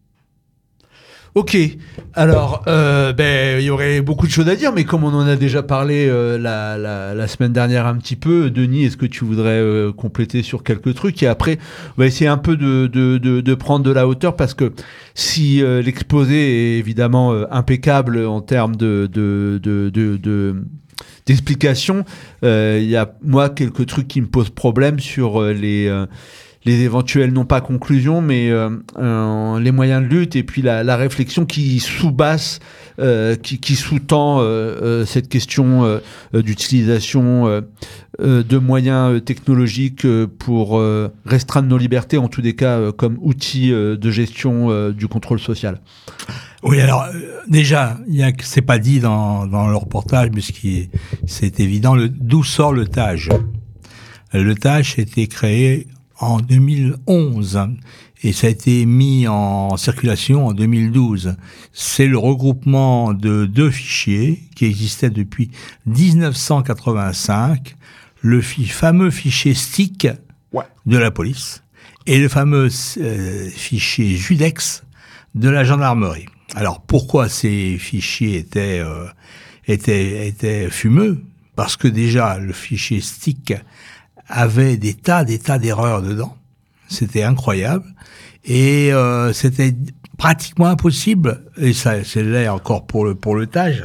Ok, alors euh, ben il y aurait beaucoup de choses à dire, mais comme on en a déjà parlé euh, la, la, la semaine dernière un petit peu, Denis, est-ce que tu voudrais euh, compléter sur quelques trucs et après on va essayer un peu de, de, de, de prendre de la hauteur parce que si euh, l'exposé est évidemment euh, impeccable en termes de, de, de, de, de d'explication, euh, il y a moi quelques trucs qui me posent problème sur euh, les euh, les éventuelles, non pas conclusions, mais euh, euh, les moyens de lutte et puis la, la réflexion qui sous-basse, euh, qui, qui sous-tend euh, euh, cette question euh, d'utilisation euh, euh, de moyens technologiques pour euh, restreindre nos libertés, en tous les cas euh, comme outil euh, de gestion euh, du contrôle social. Oui, alors euh, déjà, il y a, c'est pas dit dans, dans le reportage, mais ce qui est, c'est évident, le, d'où sort le T A G. Le T A G a été créé en deux mille onze et ça a été mis en circulation en deux mille douze. C'est le regroupement de deux fichiers qui existaient depuis dix-neuf cent quatre-vingt-cinq, le fi- fameux fichier S T I C ouais. de la police et le fameux euh, fichier Judex de la gendarmerie. Alors pourquoi ces fichiers étaient euh, étaient étaient fumeux? Parce que déjà le fichier S T I C avait des tas, des tas d'erreurs dedans. C'était incroyable. Et euh, c'était pratiquement impossible, et ça c'est l'est encore pour le, pour le T A G,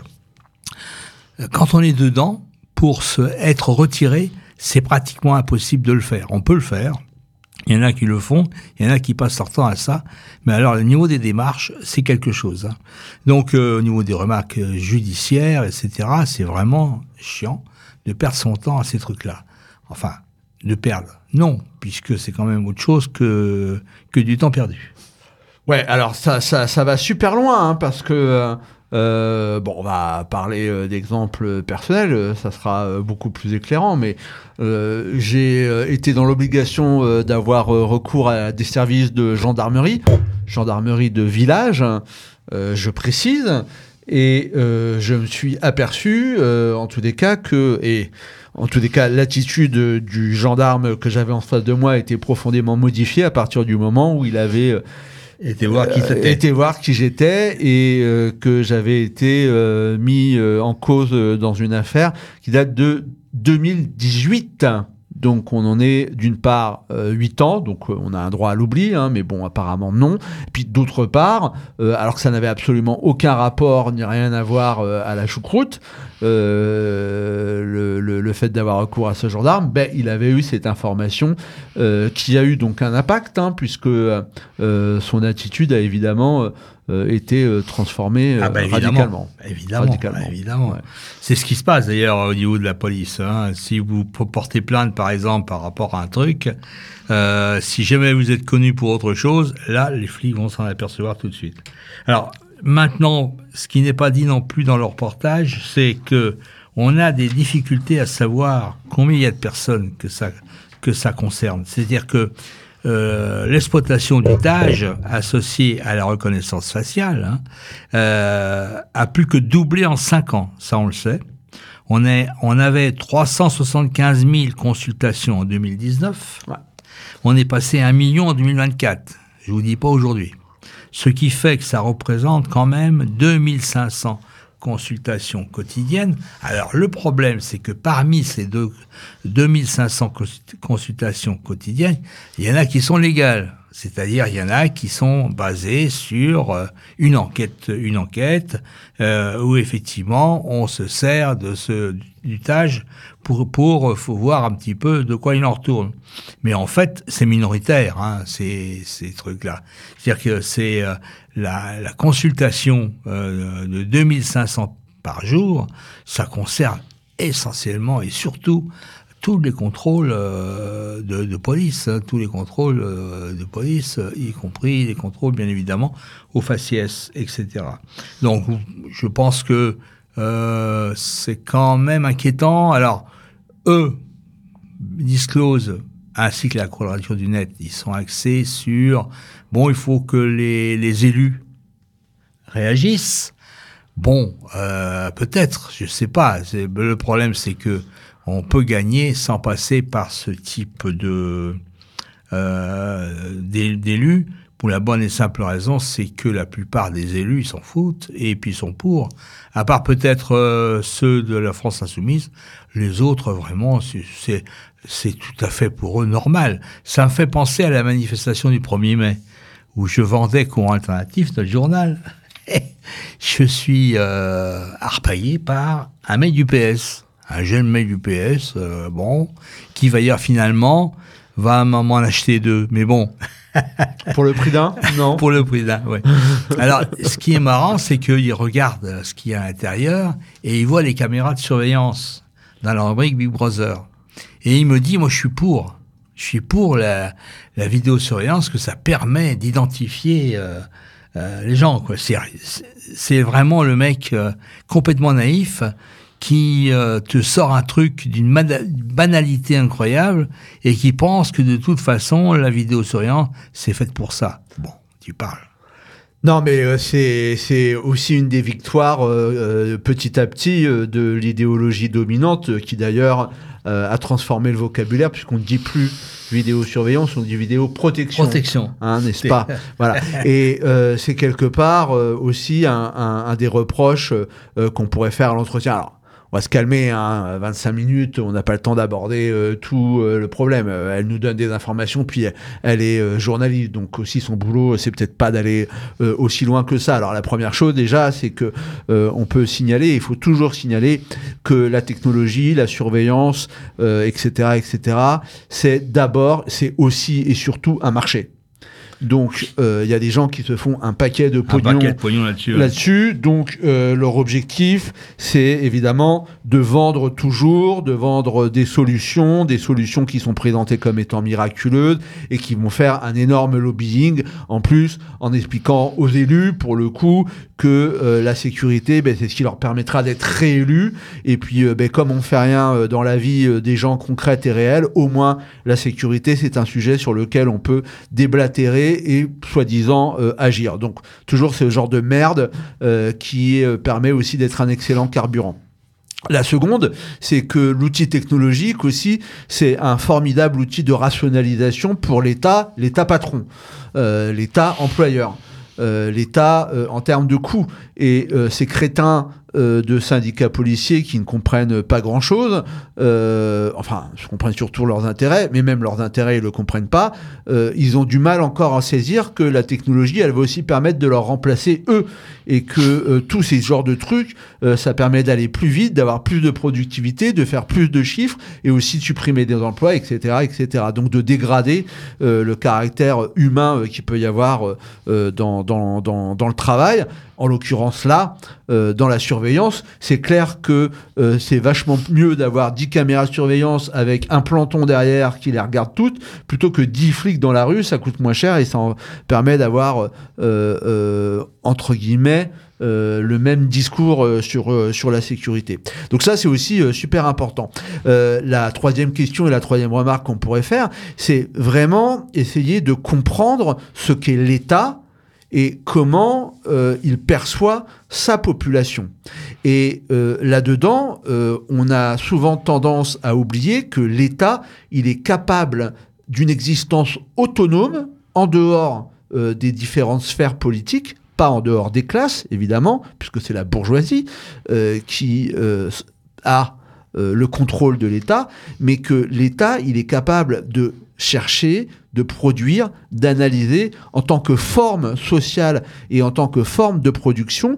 quand on est dedans, pour se, être retiré, c'est pratiquement impossible de le faire. On peut le faire. Il y en a qui le font, il y en a qui passent leur temps à ça. Mais alors, au niveau des démarches, c'est quelque chose. Hein. Donc, euh, au niveau des remarques judiciaires, et cetera, c'est vraiment chiant de perdre son temps à ces trucs-là. Enfin, de perdre. Non, puisque c'est quand même autre chose que, que du temps perdu. Ouais, alors ça, ça, ça va super loin, hein, parce que, euh, bon, on va parler euh, d'exemples personnels, ça sera euh, beaucoup plus éclairant, mais euh, j'ai euh, été dans l'obligation euh, d'avoir euh, recours à des services de gendarmerie, gendarmerie de village, euh, je précise, et euh, je me suis aperçu, euh, en tous les cas, que... et En tous les cas, l'attitude du gendarme que j'avais en face de moi était profondément modifiée à partir du moment où il avait Était voir qui euh, était voir qui j'étais et euh, que j'avais été euh, mis euh, en cause euh, dans une affaire qui date de deux mille dix-huit. Donc on en est d'une part euh, huit ans, donc euh, on a un droit à l'oubli, hein, mais bon apparemment non. Et puis d'autre part, euh, alors que ça n'avait absolument aucun rapport ni rien à voir euh, à la choucroute, euh, le, le, le fait d'avoir recours à ce gendarme, ben, il avait eu cette information euh, qui a eu donc un impact, hein, puisque euh, son attitude a évidemment euh, été euh, transformée euh, ah ben, radicalement. Évidemment, radicalement. évidemment. Ouais. C'est ce qui se passe d'ailleurs au niveau de la police. Hein. Si vous portez plainte, par exemple, par rapport à un truc, euh, si jamais vous êtes connu pour autre chose, là, les flics vont s'en apercevoir tout de suite. Alors, maintenant, ce qui n'est pas dit non plus dans le reportage, c'est que on a des difficultés à savoir combien il y a de personnes que ça, que ça concerne. C'est-à-dire que Euh, l'exploitation du T A G associée à la reconnaissance faciale hein, euh, a plus que doublé en cinq ans, ça on le sait. On, est, on avait trois cent soixante-quinze mille consultations en deux mille dix-neuf, ouais. On est passé à un million en deux mille vingt-quatre, je vous dis pas aujourd'hui. Ce qui fait que ça représente quand même deux mille cinq cents consultations quotidiennes. Alors le problème, c'est que parmi ces deux, deux mille cinq cents consultations quotidiennes, il y en a qui sont légales. C'est-à-dire, il y en a qui sont basées sur euh, une enquête, une enquête euh, où effectivement on se sert de ce du T A G pour pour faut voir un petit peu de quoi il en retourne. Mais en fait, c'est minoritaire, hein, ces ces trucs-là. C'est-à-dire que c'est euh, la la consultation euh, de deux mille cinq cents par jour, ça concerne essentiellement et surtout tous les contrôles euh, de, de police, hein, tous les contrôles euh, de police, euh, y compris les contrôles, bien évidemment, au faciès, et cetera. Donc, je pense que euh, c'est quand même inquiétant. Alors, eux disclosent, ainsi que la Cour du Net, ils sont axés sur, bon, il faut que les, les élus réagissent. Bon, euh, peut-être, je sais pas. C'est, le problème, c'est que on peut gagner sans passer par ce type de euh, d'élus, pour la bonne et simple raison, c'est que la plupart des élus, ils s'en foutent, et puis ils sont pour. À part peut-être euh, ceux de la France Insoumise, les autres, vraiment, c'est, c'est, c'est tout à fait pour eux normal. Ça me fait penser à la manifestation du premier mai, où je vendais Courant Alternatif, notre journal. Je suis euh, harpaillé par un mec du P S. Un jeune mec du P S, euh, bon, qui va dire finalement, va m'en acheter deux. Mais bon. Pour le prix d'un? Non. Pour le prix d'un, oui. Alors, ce qui est marrant, c'est qu'il regarde ce qu'il y a à l'intérieur et il voit les caméras de surveillance dans la rubrique Big Brother. Et il me dit, moi, je suis pour. Je suis pour la, la vidéosurveillance, que ça permet d'identifier euh, euh, les gens, quoi. C'est, c'est vraiment le mec euh, complètement naïf qui euh, te sort un truc d'une banalité incroyable et qui pense que de toute façon, la vidéosurveillance, c'est faite pour ça. Bon, tu parles. Non, mais euh, c'est c'est aussi une des victoires euh, euh, petit à petit euh, de l'idéologie dominante euh, qui d'ailleurs euh, a transformé le vocabulaire puisqu'on ne dit plus vidéosurveillance, on dit vidéoprotection. Protection. Hein, n'est-ce pas? Voilà. Et euh, c'est quelque part euh, aussi un, un, un des reproches euh, qu'on pourrait faire à l'entretien. Alors, on va se calmer, hein, vingt-cinq minutes, on n'a pas le temps d'aborder euh, tout euh, le problème. Euh, elle nous donne des informations, puis elle, elle est euh, journaliste, donc aussi son boulot, c'est peut-être pas d'aller euh, aussi loin que ça. Alors la première chose déjà, c'est que euh, on peut signaler, il faut toujours signaler que la technologie, la surveillance, euh, et cetera, et cetera, c'est d'abord, c'est aussi et surtout un marché. Donc, il euh, y a des gens qui se font un paquet de pognon, un paquet de pognon là-dessus. là-dessus. Ouais. Donc, euh, leur objectif, c'est évidemment de vendre toujours, de vendre des solutions, des solutions qui sont présentées comme étant miraculeuses et qui vont faire un énorme lobbying. En plus, en expliquant aux élus, pour le coup, que euh, la sécurité, ben, c'est ce qui leur permettra d'être réélus. Et puis, euh, ben, comme on fait rien euh, dans la vie euh, des gens concrètes et réels, au moins la sécurité, c'est un sujet sur lequel on peut déblatérer et soi-disant euh, agir. Donc toujours ce genre de merde euh, qui euh, permet aussi d'être un excellent carburant. La seconde, c'est que l'outil technologique aussi, c'est un formidable outil de rationalisation pour l'État, l'État patron, euh, l'État employeur, euh, l'État euh, en termes de coûts. Et euh, ces crétins euh, de syndicats policiers qui ne comprennent pas grand-chose, euh, enfin, ils comprennent surtout leurs intérêts, mais même leurs intérêts, ils ne le comprennent pas, euh, ils ont du mal encore à saisir que la technologie, elle va aussi permettre de leur remplacer eux, et que euh, tous ces genres de trucs, euh, ça permet d'aller plus vite, d'avoir plus de productivité, de faire plus de chiffres, et aussi de supprimer des emplois, et cetera, et cetera. Donc de dégrader euh, le caractère humain euh, qu'il peut y avoir euh, dans, dans, dans, dans le travail. En l'occurrence là, euh, dans la surveillance, c'est clair que euh, c'est vachement mieux d'avoir dix caméras de surveillance avec un planton derrière qui les regarde toutes, plutôt que dix flics dans la rue, ça coûte moins cher et ça en permet d'avoir, euh, euh, entre guillemets, Euh, le même discours euh, sur, euh, sur la sécurité. Donc ça, c'est aussi euh, super important. Euh, la troisième question et la troisième remarque qu'on pourrait faire, c'est vraiment essayer de comprendre ce qu'est l'État et comment euh, il perçoit sa population. Et euh, là-dedans, euh, on a souvent tendance à oublier que l'État, il est capable d'une existence autonome en dehors euh, des différentes sphères politiques, pas en dehors des classes, évidemment, puisque c'est la bourgeoisie euh, qui euh, a euh, le contrôle de l'État, mais que l'État, il est capable de chercher, de produire, d'analyser en tant que forme sociale et en tant que forme de production,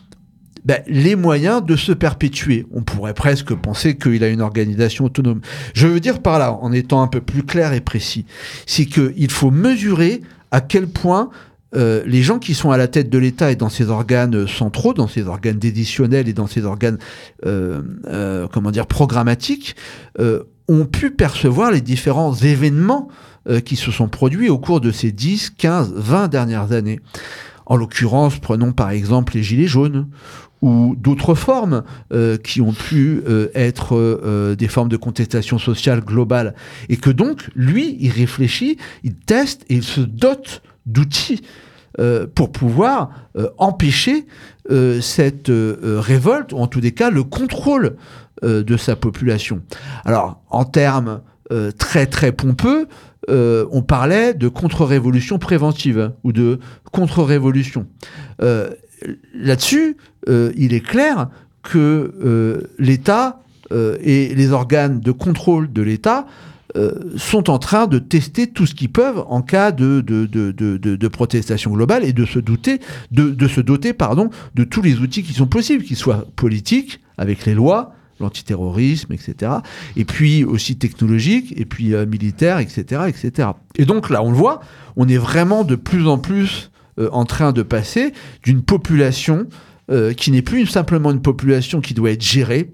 ben, les moyens de se perpétuer. On pourrait presque penser qu'il a une organisation autonome. Je veux dire par là, en étant un peu plus clair et précis, c'est qu'il faut mesurer à quel point Euh, les gens qui sont à la tête de l'État et dans ses organes centraux, dans ses organes décisionnels et dans ses organes, euh, euh, comment dire, programmatiques, euh, ont pu percevoir les différents événements euh, qui se sont produits au cours de ces dix, quinze, vingt dernières années. En l'occurrence, prenons par exemple les Gilets jaunes ou d'autres formes euh, qui ont pu euh, être euh, des formes de contestation sociale globale. Et que donc, lui, il réfléchit, il teste et il se dote d'outils euh, pour pouvoir euh, empêcher euh, cette euh, révolte, ou en tous les cas le contrôle euh, de sa population. Alors, en termes euh, très très pompeux, euh, on parlait de contre-révolution préventive, hein, ou de contre-révolution. Euh, là-dessus, euh, il est clair que euh, l'État euh, et les organes de contrôle de l'État Euh, sont en train de tester tout ce qu'ils peuvent en cas de, de, de, de, de, de protestation globale et de se douter, de, de se doter, pardon, de tous les outils qui sont possibles, qu'ils soient politiques, avec les lois, l'antiterrorisme, et cetera, et puis aussi technologiques, et puis euh, militaires, et cetera, et cetera. Et donc là, on le voit, on est vraiment de plus en plus euh, en train de passer d'une population euh, qui n'est plus simplement une population qui doit être gérée,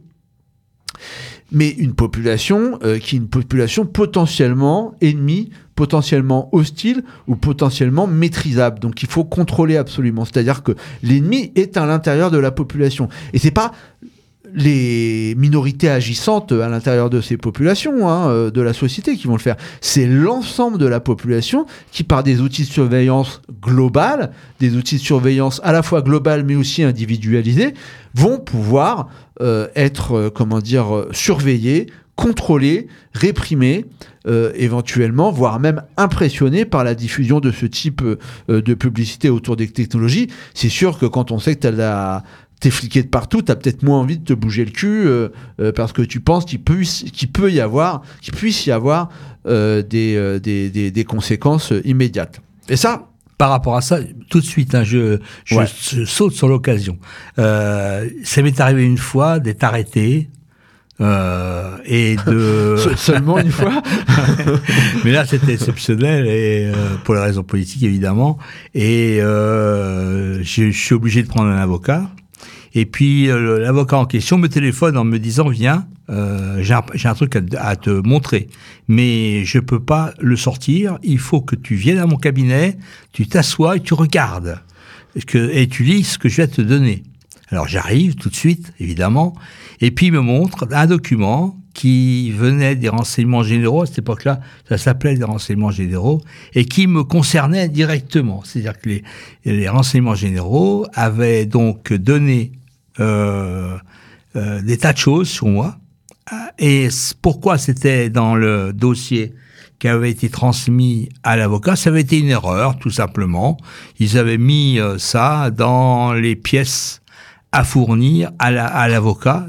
mais une population euh, qui est une population potentiellement ennemie, potentiellement hostile ou potentiellement maîtrisable. Donc il faut contrôler absolument. C'est-à-dire que l'ennemi est à l'intérieur de la population. Et c'est pas les minorités agissantes à l'intérieur de ces populations, hein, de la société qui vont le faire. C'est l'ensemble de la population qui, par des outils de surveillance globale, des outils de surveillance à la fois globale mais aussi individualisés, vont pouvoir euh, être, euh, comment dire, surveillés, contrôlés, réprimés, euh, éventuellement, voire même impressionnés par la diffusion de ce type euh, de publicité autour des technologies. C'est sûr que quand on sait que t'as la t'es fliqué de partout, t'as peut-être moins envie de te bouger le cul euh, euh, parce que tu penses qu'il peut, qu'il peut y avoir, qu'il puisse y avoir euh, des, euh, des, des, des conséquences immédiates. Et ça, par rapport à ça, tout de suite, hein, je, je, ouais. je saute sur l'occasion. Euh, ça m'est arrivé une fois d'être arrêté. Euh, et de seulement une fois. Mais là c'était exceptionnel et euh, pour les raisons politiques évidemment. Et euh, je, je suis obligé de prendre un avocat. Et puis euh, l'avocat en question me téléphone en me disant viens, euh, j'ai, un, j'ai un truc à, à te montrer, mais je peux pas le sortir. Il faut que tu viennes à mon cabinet, tu t'assois et tu regardes que, et tu lis ce que je vais te donner. Alors j'arrive tout de suite, évidemment, et puis il me montre un document qui venait des renseignements généraux, à cette époque-là, ça s'appelait des renseignements généraux, et qui me concernait directement. C'est-à-dire que les, les renseignements généraux avaient donc donné euh, euh, des tas de choses sur moi. Et pourquoi c'était dans le dossier qui avait été transmis à l'avocat? Ça avait été une erreur, tout simplement. Ils avaient mis euh, ça dans les pièces à fournir à, la, à l'avocat.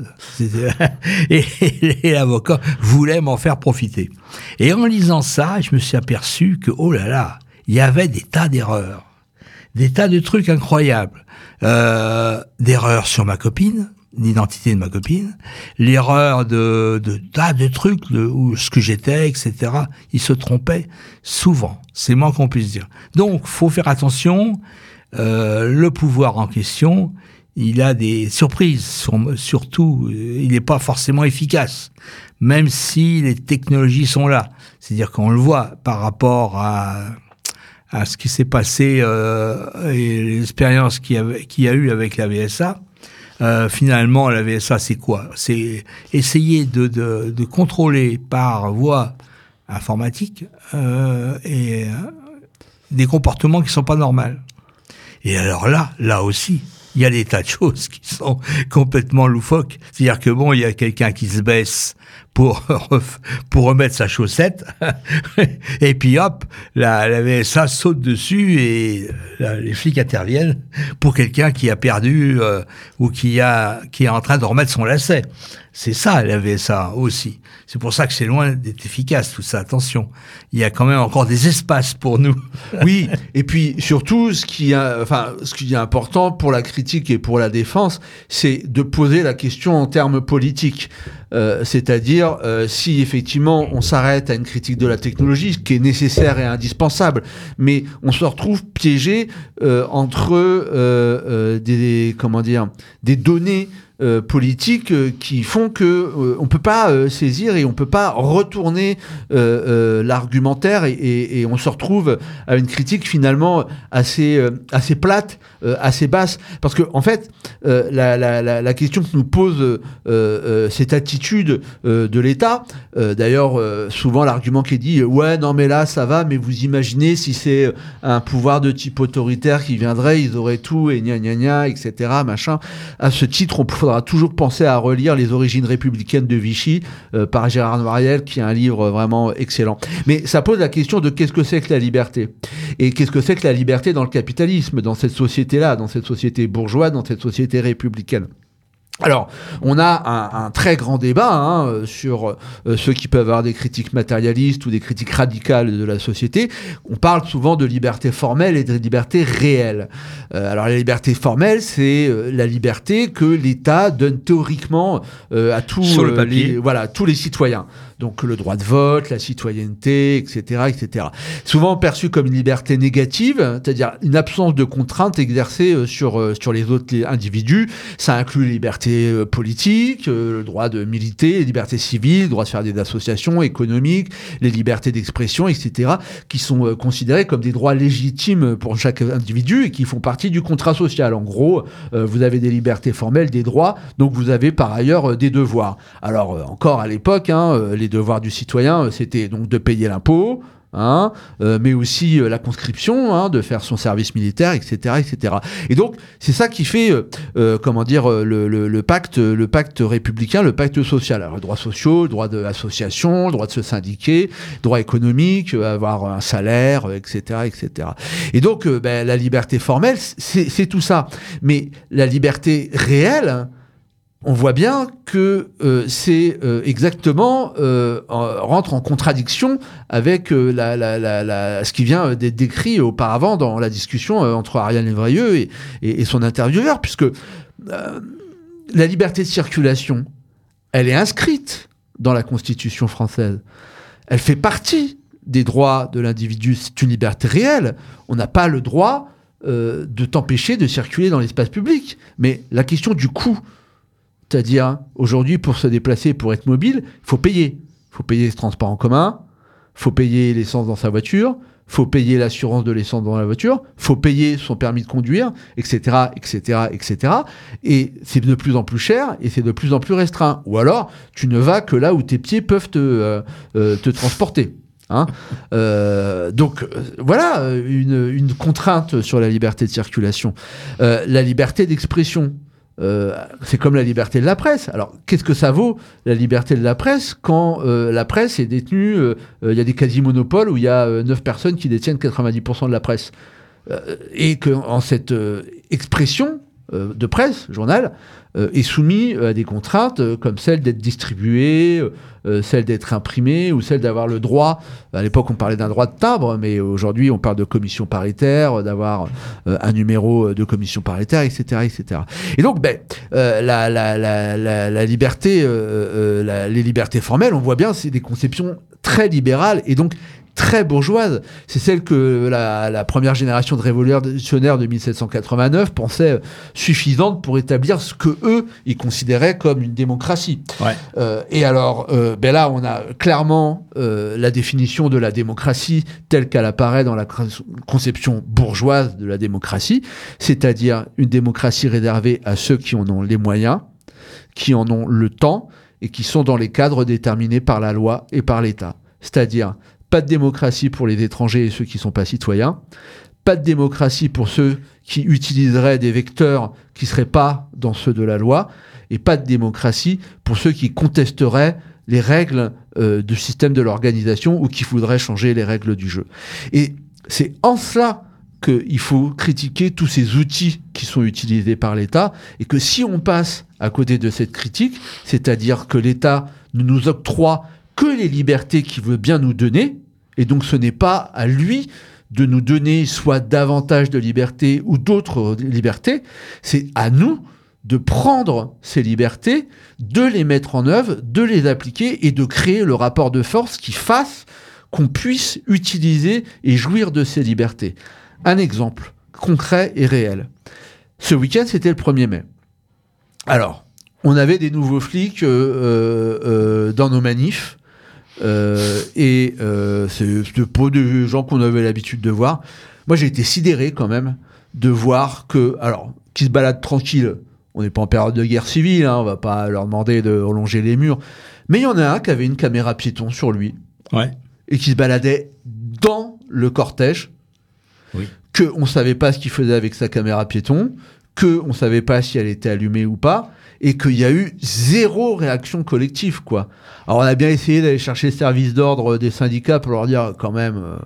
et, et l'avocat voulait m'en faire profiter. Et en lisant ça, je me suis aperçu que, oh là là, il y avait des tas d'erreurs. Des tas de trucs incroyables. Euh, d'erreurs sur ma copine, l'identité de ma copine, l'erreur de, de tas de trucs, de, où ce que j'étais, et cetera. Ils se trompaient souvent. C'est moins qu'on puisse dire. Donc, faut faire attention. Euh, le pouvoir en question, il a des surprises. Sur, surtout, il n'est pas forcément efficace, même si les technologies sont là. C'est-à-dire qu'on le voit par rapport à, à ce qui s'est passé euh, et l'expérience qu'il y, avait, qu'il y a eu avec la V S A. Euh, finalement, la V S A, c'est quoi? C'est essayer de, de, de contrôler par voie informatique euh, et euh, des comportements qui sont pas normaux. Et alors là, là aussi, il y a des tas de choses qui sont complètement loufoques. C'est-à-dire que bon, il y a quelqu'un qui se baisse pour pour remettre sa chaussette, et puis hop, la, la V S A saute dessus et la, les flics interviennent pour quelqu'un qui a perdu euh, ou qui a qui est en train de remettre son lacet. C'est ça la V S A aussi. C'est pour ça que c'est loin d'être efficace tout ça. Attention, il y a quand même encore des espaces pour nous. Oui, et puis surtout, ce qui est, enfin, ce qui est important pour la critique et pour la défense, c'est de poser la question en termes politiques. Euh, c'est-à-dire euh, si effectivement on s'arrête à une critique de la technologie, ce qui est nécessaire et indispensable, mais on se retrouve piégé euh, entre euh, euh, des comment dire des données Euh, politiques euh, qui font que euh, on peut pas euh, saisir et on peut pas retourner euh, euh, l'argumentaire et, et, et on se retrouve à une critique finalement assez euh, assez plate, euh, assez basse, parce que en fait euh, la, la, la, la question que nous pose euh, euh, cette attitude euh, de l'État, euh, d'ailleurs euh, souvent l'argument qui est dit ouais non mais là ça va, mais vous imaginez si c'est un pouvoir de type autoritaire qui viendrait, ils auraient tout et gna gna gna et cetera machin. À ce titre on faudra toujours penser à relire Les origines républicaines de Vichy euh, par Gérard Noiriel, qui est un livre vraiment excellent. Mais ça pose la question de qu'est-ce que c'est que la liberté, et qu'est-ce que c'est que la liberté dans le capitalisme, dans cette société-là, dans cette société bourgeoise, dans cette société républicaine. Alors, on a un, un très grand débat hein, sur euh, ceux qui peuvent avoir des critiques matérialistes ou des critiques radicales de la société. On parle souvent de liberté formelle et de liberté réelle. Euh, alors, la liberté formelle, c'est euh, la liberté que l'État donne théoriquement euh, à tous sur le papier. les, voilà, tous les citoyens. Donc le droit de vote, la citoyenneté, et cetera, et cetera. Souvent perçu comme une liberté négative, c'est-à-dire une absence de contraintes exercées sur sur les autres individus. Ça inclut les libertés politiques, le droit de militer, les libertés civiles, le droit de faire des associations économiques, les libertés d'expression, et cetera, qui sont considérées comme des droits légitimes pour chaque individu et qui font partie du contrat social. En gros, vous avez des libertés formelles, des droits, donc vous avez par ailleurs des devoirs. Alors encore à l'époque, hein, les devoirs du citoyen, c'était donc de payer l'impôt, hein, euh, mais aussi euh, la conscription, hein, de faire son service militaire, et cetera, et cetera. Et donc c'est ça qui fait, euh, euh, comment dire, le, le, le pacte, le pacte républicain, le pacte social. Alors, les droits sociaux, le droit de l'association, le droit de se syndiquer, droit économique, avoir un salaire, et cetera, et cetera. Et donc, euh, ben, la liberté formelle, c'est, c'est tout ça. Mais la liberté réelle, on voit bien que euh, c'est euh, exactement euh, rentre en contradiction avec euh, la, la, la, la, ce qui vient d'être décrit auparavant dans la discussion euh, entre Ariane Lévrieux et, et, et son intervieweur, puisque euh, la liberté de circulation, elle est inscrite dans la Constitution française. Elle fait partie des droits de l'individu. C'est une liberté réelle. On n'a pas le droit euh, de t'empêcher de circuler dans l'espace public. Mais la question du coût, c'est-à-dire, aujourd'hui, pour se déplacer, pour être mobile, il faut payer. Il faut payer les transports en commun, il faut payer l'essence dans sa voiture, il faut payer l'assurance de l'essence dans la voiture, il faut payer son permis de conduire, et cetera, et cetera, et cetera. Et c'est de plus en plus cher et c'est de plus en plus restreint. Ou alors, tu ne vas que là où tes pieds peuvent te, euh, euh, te transporter. Hein euh, donc euh, voilà une, une contrainte sur la liberté de circulation. Euh, la liberté d'expression. euh, c'est comme la liberté de la presse. Alors, qu'est-ce que ça vaut, la liberté de la presse, quand euh, la presse est détenue, il euh, euh, y a des quasi-monopoles où il y a euh, neuf personnes qui détiennent quatre-vingt-dix pour cent de la presse. Euh, et qu'en cette euh, expression euh, de presse, journal, euh, est soumis à des contraintes euh, comme celle d'être distribué, euh, celle d'être imprimé, ou celle d'avoir le droit, à l'époque on parlait d'un droit de timbre, mais aujourd'hui on parle de commission paritaire, d'avoir euh, un numéro de commission paritaire, et cetera et cetera. Et donc, ben, euh, la, la, la, la, la liberté, euh, euh, la, les libertés formelles, on voit bien, c'est des conceptions très libérales, et donc très bourgeoise. C'est celle que la, la première génération de révolutionnaires de mille sept cent quatre-vingt-neuf pensait suffisante pour établir ce que eux ils considéraient comme une démocratie. Ouais. Euh, et alors, euh, ben là, on a clairement euh, la définition de la démocratie telle qu'elle apparaît dans la conception bourgeoise de la démocratie, c'est-à-dire une démocratie réservée à ceux qui en ont les moyens, qui en ont le temps et qui sont dans les cadres déterminés par la loi et par l'État. C'est-à-dire pas de démocratie pour les étrangers et ceux qui ne sont pas citoyens. Pas de démocratie pour ceux qui utiliseraient des vecteurs qui ne seraient pas dans ceux de la loi. Et pas de démocratie pour ceux qui contesteraient les règles euh, du système de l'organisation ou qui voudraient changer les règles du jeu. Et c'est en cela qu'il faut critiquer tous ces outils qui sont utilisés par l'État et que si on passe à côté de cette critique, c'est-à-dire que l'État ne nous octroie que les libertés qu'il veut bien nous donner, et donc ce n'est pas à lui de nous donner soit davantage de liberté ou d'autres libertés, c'est à nous de prendre ces libertés, de les mettre en œuvre, de les appliquer et de créer le rapport de force qui fasse qu'on puisse utiliser et jouir de ces libertés. Un exemple concret et réel. Ce week-end, c'était le premier mai. Alors, on avait des nouveaux flics euh, euh, dans nos manifs, Euh, et euh, c'est pas des gens qu'on avait l'habitude de voir. Moi j'ai été sidéré quand même de voir que, alors, qui se baladent tranquilles, on n'est pas en période de guerre civile, hein, on va pas leur demander de relonger les murs, mais il y en a un qui avait une caméra piéton sur lui, ouais. et qui se baladait dans le cortège, oui. que on savait pas ce qu'il faisait avec sa caméra piéton, que on savait pas si elle était allumée ou pas, et qu'il y a eu zéro réaction collective, quoi. Alors, on a bien essayé d'aller chercher le service d'ordre des syndicats pour leur dire, quand même... Euh...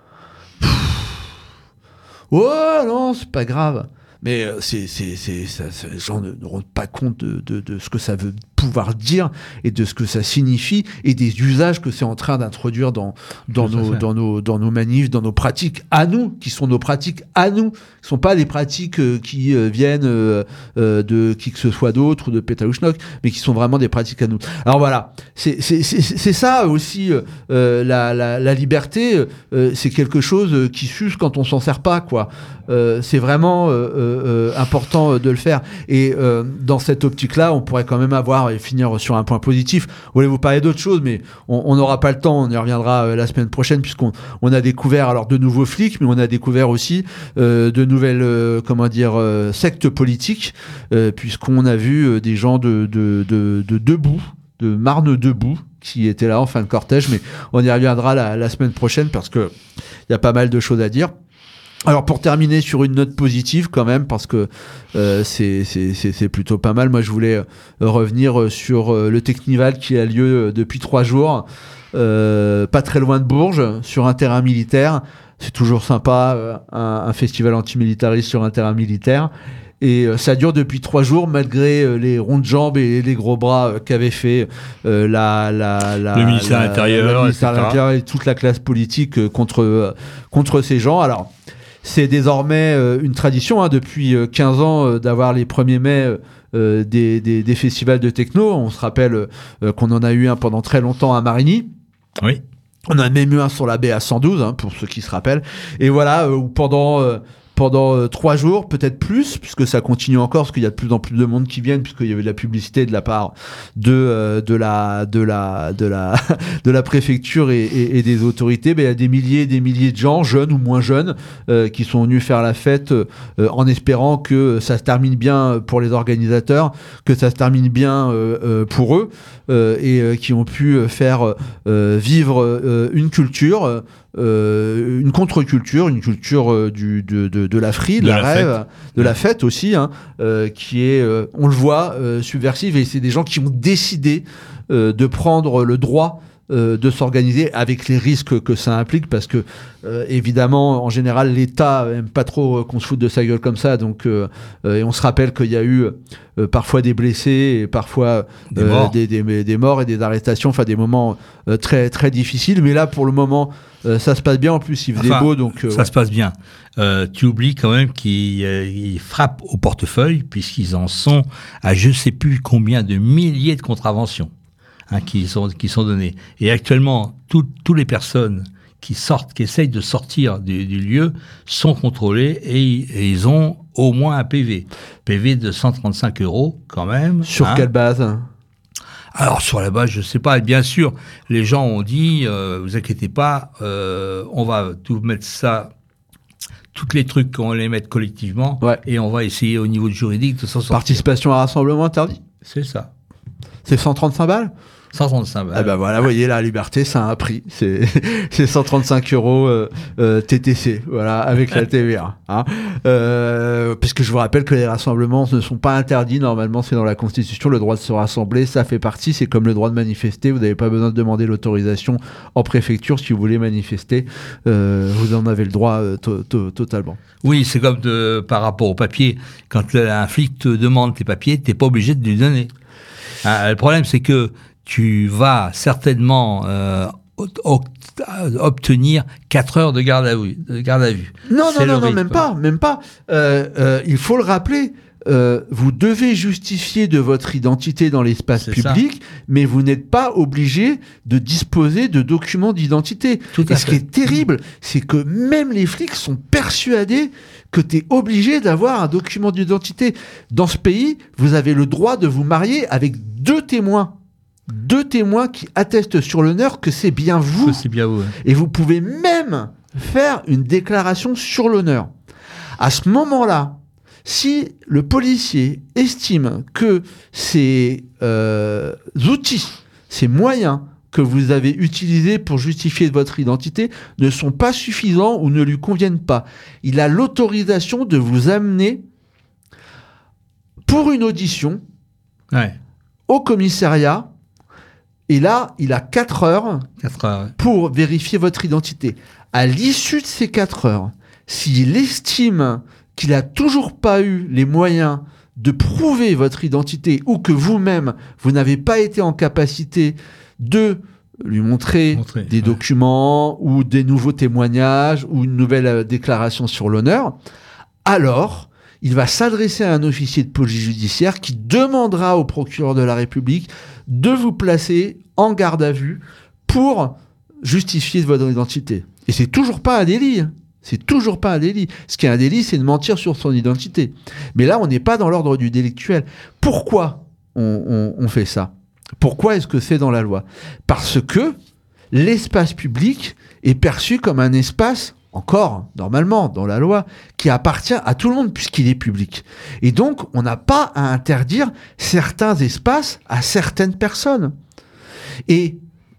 Ouais, non, c'est pas grave. Mais euh, c'est, c'est, c'est, ça, ça, les gens ne, ne rendent pas compte de, de, de ce que ça veut pouvoir dire et de ce que ça signifie et des usages que c'est en train d'introduire dans, dans, nos, dans, nos, dans nos manifs, dans nos pratiques à nous, qui sont nos pratiques à nous, qui ne sont pas des pratiques euh, qui euh, viennent euh, euh, de qui que ce soit d'autre ou de Pétaouchnok, mais qui sont vraiment des pratiques à nous. Alors voilà, c'est, c'est, c'est, c'est ça aussi, euh, la, la, la liberté, euh, c'est quelque chose qui s'use quand on s'en sert pas, quoi. Euh, c'est vraiment euh, euh, important de le faire. Et euh, dans cette optique-là, on pourrait quand même avoir, et finir sur un point positif, on voulait vous parler d'autre chose, mais on n'aura pas le temps, on y reviendra euh, la semaine prochaine, puisqu'on on a découvert alors de nouveaux flics, mais on a découvert aussi euh, de nouvelles euh, comment dire, euh, sectes politiques, euh, puisqu'on a vu euh, des gens de, de, de, de debout, de Marne debout, qui étaient là en fin de cortège, mais on y reviendra la, la semaine prochaine, parce que il y a pas mal de choses à dire. Alors pour terminer sur une note positive quand même, parce que euh, c'est, c'est, c'est, c'est plutôt pas mal, moi je voulais euh, revenir sur euh, le Technival qui a lieu euh, depuis trois jours, euh, pas très loin de Bourges, sur un terrain militaire. C'est toujours sympa, euh, un, un festival antimilitariste sur un terrain militaire. Et euh, ça dure depuis trois jours, malgré euh, les rondes jambes et les gros bras euh, qu'avait fait euh, la, la, la, le ministère de l'Intérieur, le ministère de l'Intérieur et toute la classe politique euh, contre, euh, contre ces gens. Alors, c'est désormais euh, une tradition, hein, depuis euh, quinze ans, euh, d'avoir les premiers mai euh, des, des, des festivals de techno. On se rappelle euh, qu'on en a eu un pendant très longtemps à Marigny. Oui. On en a même eu un sur la baie à cent douze, hein, pour ceux qui se rappellent. Et voilà, euh, où pendant... Euh, pendant euh, trois jours, peut-être plus, puisque ça continue encore, parce qu'il y a de plus en plus de monde qui viennent, puisqu'il y avait de la publicité de la part de euh, de la de la de la de la préfecture et, et, et des autorités. Ben, il y a des milliers et des milliers de gens, jeunes ou moins jeunes, euh, qui sont venus faire la fête euh, en espérant que ça se termine bien pour les organisateurs, que ça se termine bien euh, euh, pour eux. euh, et euh, qui ont pu faire euh, vivre euh, une culture, euh, une contre-culture, une culture euh, du, de, de, de la free, de, de la, la rêve, fête. de la fête aussi, hein, euh, qui est, euh, on le voit, euh, subversive, et c'est des gens qui ont décidé euh, de prendre le droit euh, de s'organiser avec les risques que ça implique, parce que euh, évidemment, en général, l'État aime pas trop qu'on se foute de sa gueule comme ça, donc euh, euh, et on se rappelle qu'il y a eu euh, parfois des blessés et parfois des, euh, morts. Des, des, des morts et des arrestations, enfin des moments euh, très très difficiles, mais là pour le moment euh, ça se passe bien, en plus il faisait enfin, beau, donc euh, ça ouais. se passe bien. Euh, tu oublies quand même qu'ils euh, ils frappent au portefeuille, puisqu'ils en sont à je sais plus combien de milliers de contraventions hein, qui sont qui sont données, et actuellement toutes les personnes qui sortent, qui essayent de sortir du, du lieu, sont contrôlés et, et ils ont au moins un P V. P V de cent trente-cinq euros quand même. Sur hein. quelle base? Alors sur la base, je sais pas. Et bien sûr, les gens ont dit, euh, vous inquiétez pas, euh, on va tout mettre ça, tous les trucs qu'on va les mettre collectivement, ouais. et on va essayer au niveau juridique de s'en sortir. Participation à rassemblement interdit. C'est ça. C'est cent trente-cinq balles. cent trente-cinq balles. Ah ben voilà, vous voyez, la liberté, ça a un prix. C'est, c'est cent trente-cinq euros euh, euh, T T C, voilà, avec la T V A. Hein. Euh, puisque je vous rappelle que les rassemblements ne sont pas interdits. Normalement, c'est dans la Constitution. Le droit de se rassembler, ça fait partie. C'est comme le droit de manifester. Vous n'avez pas besoin de demander l'autorisation en préfecture si vous voulez manifester. Euh, vous en avez le droit euh, to- to- totalement. Oui, c'est comme de, par rapport au papier. Quand un flic te demande tes papiers, t'es pas obligé de lui donner. Hein, le problème, c'est que tu vas certainement euh, obtenir quatre heures de garde à vue. De garde à vue. Non, C'est non, non, non, rythme. même pas, même pas. Euh, euh, il faut le rappeler. Euh, vous devez justifier de votre identité dans l'espace C'est public, ça. mais vous n'êtes pas obligé de disposer de documents d'identité. Tout à Et ce fait. qui est terrible, c'est que même les flics sont persuadés que tu es obligé d'avoir un document d'identité. Dans ce pays, vous avez le droit de vous marier avec deux témoins. Deux témoins qui attestent sur l'honneur que c'est bien vous. Que c'est bien vous. Ouais. Et vous pouvez même faire une déclaration sur l'honneur. À ce moment-là, si le policier estime que ces euh, outils, ces moyens que vous avez utilisés pour justifier votre identité ne sont pas suffisants ou ne lui conviennent pas, il a l'autorisation de vous amener pour une audition Ouais. au commissariat. Et là, il a quatre heures quatre heures. Ouais. pour vérifier votre identité. À l'issue de ces quatre heures, s'il estime qu'il n'a toujours pas eu les moyens de prouver votre identité, ou que vous-même, vous n'avez pas été en capacité de lui montrer, Montrer, des ouais. documents ou des nouveaux témoignages ou une nouvelle euh, déclaration sur l'honneur, alors il va s'adresser à un officier de police judiciaire qui demandera au procureur de la République de vous placer en garde à vue pour justifier de votre identité. Et c'est toujours pas un délit. Hein. C'est toujours pas un délit. Ce qui est un délit, c'est de mentir sur son identité. Mais là, on n'est pas dans l'ordre du délictuel. Pourquoi on, on, on fait ça ? Pourquoi est-ce que c'est dans la loi ? Parce que l'espace public est perçu comme un espace, encore, normalement, dans la loi, qui appartient à tout le monde puisqu'il est public. Et donc, on n'a pas à interdire certains espaces à certaines personnes. Et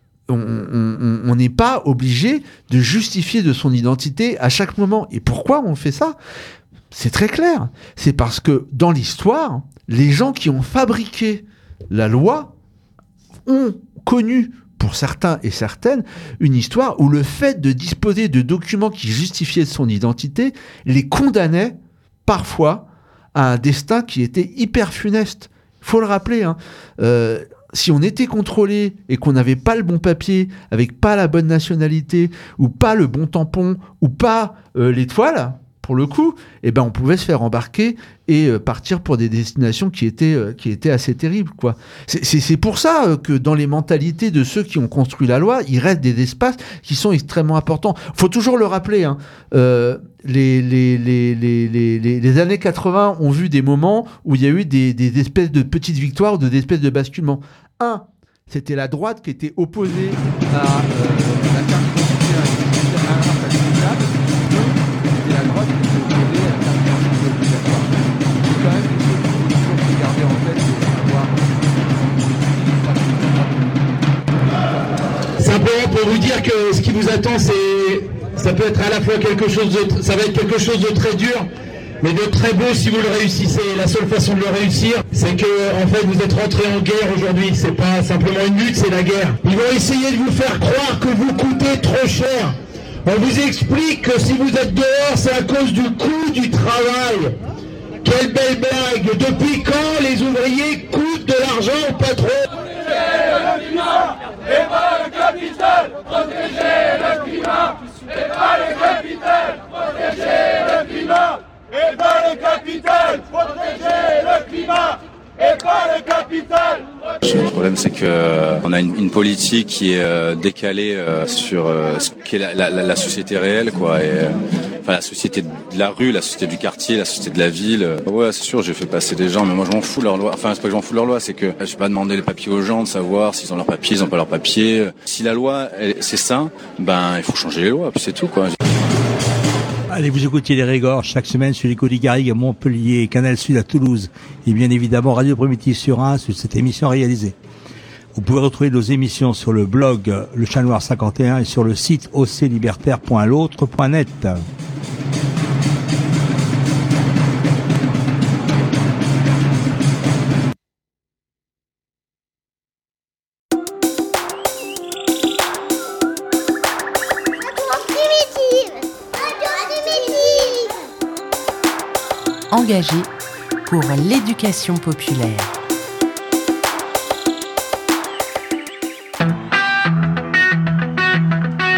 on n'est pas obligé de justifier de son identité à chaque moment. Et pourquoi on fait ça ? C'est très clair. C'est parce que dans l'histoire, les gens qui ont fabriqué la loi ont connu, pour certains et certaines, une histoire où le fait de disposer de documents qui justifiaient son identité les condamnait parfois à un destin qui était hyper funeste. Il faut le rappeler, hein. Euh, si on était contrôlé et qu'on n'avait pas le bon papier, avec pas la bonne nationalité, ou pas le bon tampon, ou pas euh, l'étoile, pour le coup, eh ben on pouvait se faire embarquer et euh, partir pour des destinations qui étaient, euh, qui étaient assez terribles, quoi. C'est, c'est, c'est pour ça euh, que dans les mentalités de ceux qui ont construit la loi, il reste des espaces qui sont extrêmement importants. Faut toujours le rappeler, hein. Euh, les, les, les, les, les, les, les années quatre-vingts ont vu des moments où il y a eu des, des espèces de petites victoires ou des espèces de basculements. Un, c'était la droite qui était opposée à euh, la carte d'identité à un falsifiable. Deux, c'était la droite qui était opposée à la carte d'identité obligatoire. C'est quand même des choses qu'il faut toujours se garder en tête et avoir une politique pour vous dire que ce qui vous attend, c'est, ça peut être à la fois quelque chose de, ça va être quelque chose de très dur, mais de très beau si vous le réussissez. La seule façon de le réussir, c'est que, en fait, vous êtes rentré en guerre aujourd'hui. C'est pas simplement une lutte, c'est la guerre. Ils vont essayer de vous faire croire que vous coûtez trop cher. On vous explique que si vous êtes dehors, c'est à cause du coût du travail. Quelle belle blague! Depuis quand les ouvriers coûtent de l'argent au patron? Le climat et pas le capital, protéger le climat et pas le capital, protéger le climat et pas le capital, protéger le climat et pas le capital. Le problème, c'est que euh, on a une, une politique qui est euh, décalée euh, sur euh, ce qu'est la, la, la société réelle, quoi. Et, euh, enfin, la société de la rue, la société du quartier, la société de la ville. Ouais, c'est sûr, j'ai fait passer des gens, mais moi je m'en fous de leur loi. Enfin, c'est pas que je m'en fous de leur loi, c'est que je vais pas demander les papiers aux gens, de savoir s'ils ont leurs papiers, ils ont pas leurs papiers. Si la loi, elle, c'est ça, ben il faut changer les lois, puis c'est tout, quoi. Allez, vous écoutez les Régors chaque semaine sur l'écho des Garrigues à Montpellier, Canal Sud à Toulouse et bien évidemment Radio Primitive sur un sur cette émission réalisée. Vous pouvez retrouver nos émissions sur le blog Le Chat Noir cinquante et un et sur le site o c libertaire point l'autre point net. Engagé pour l'éducation populaire.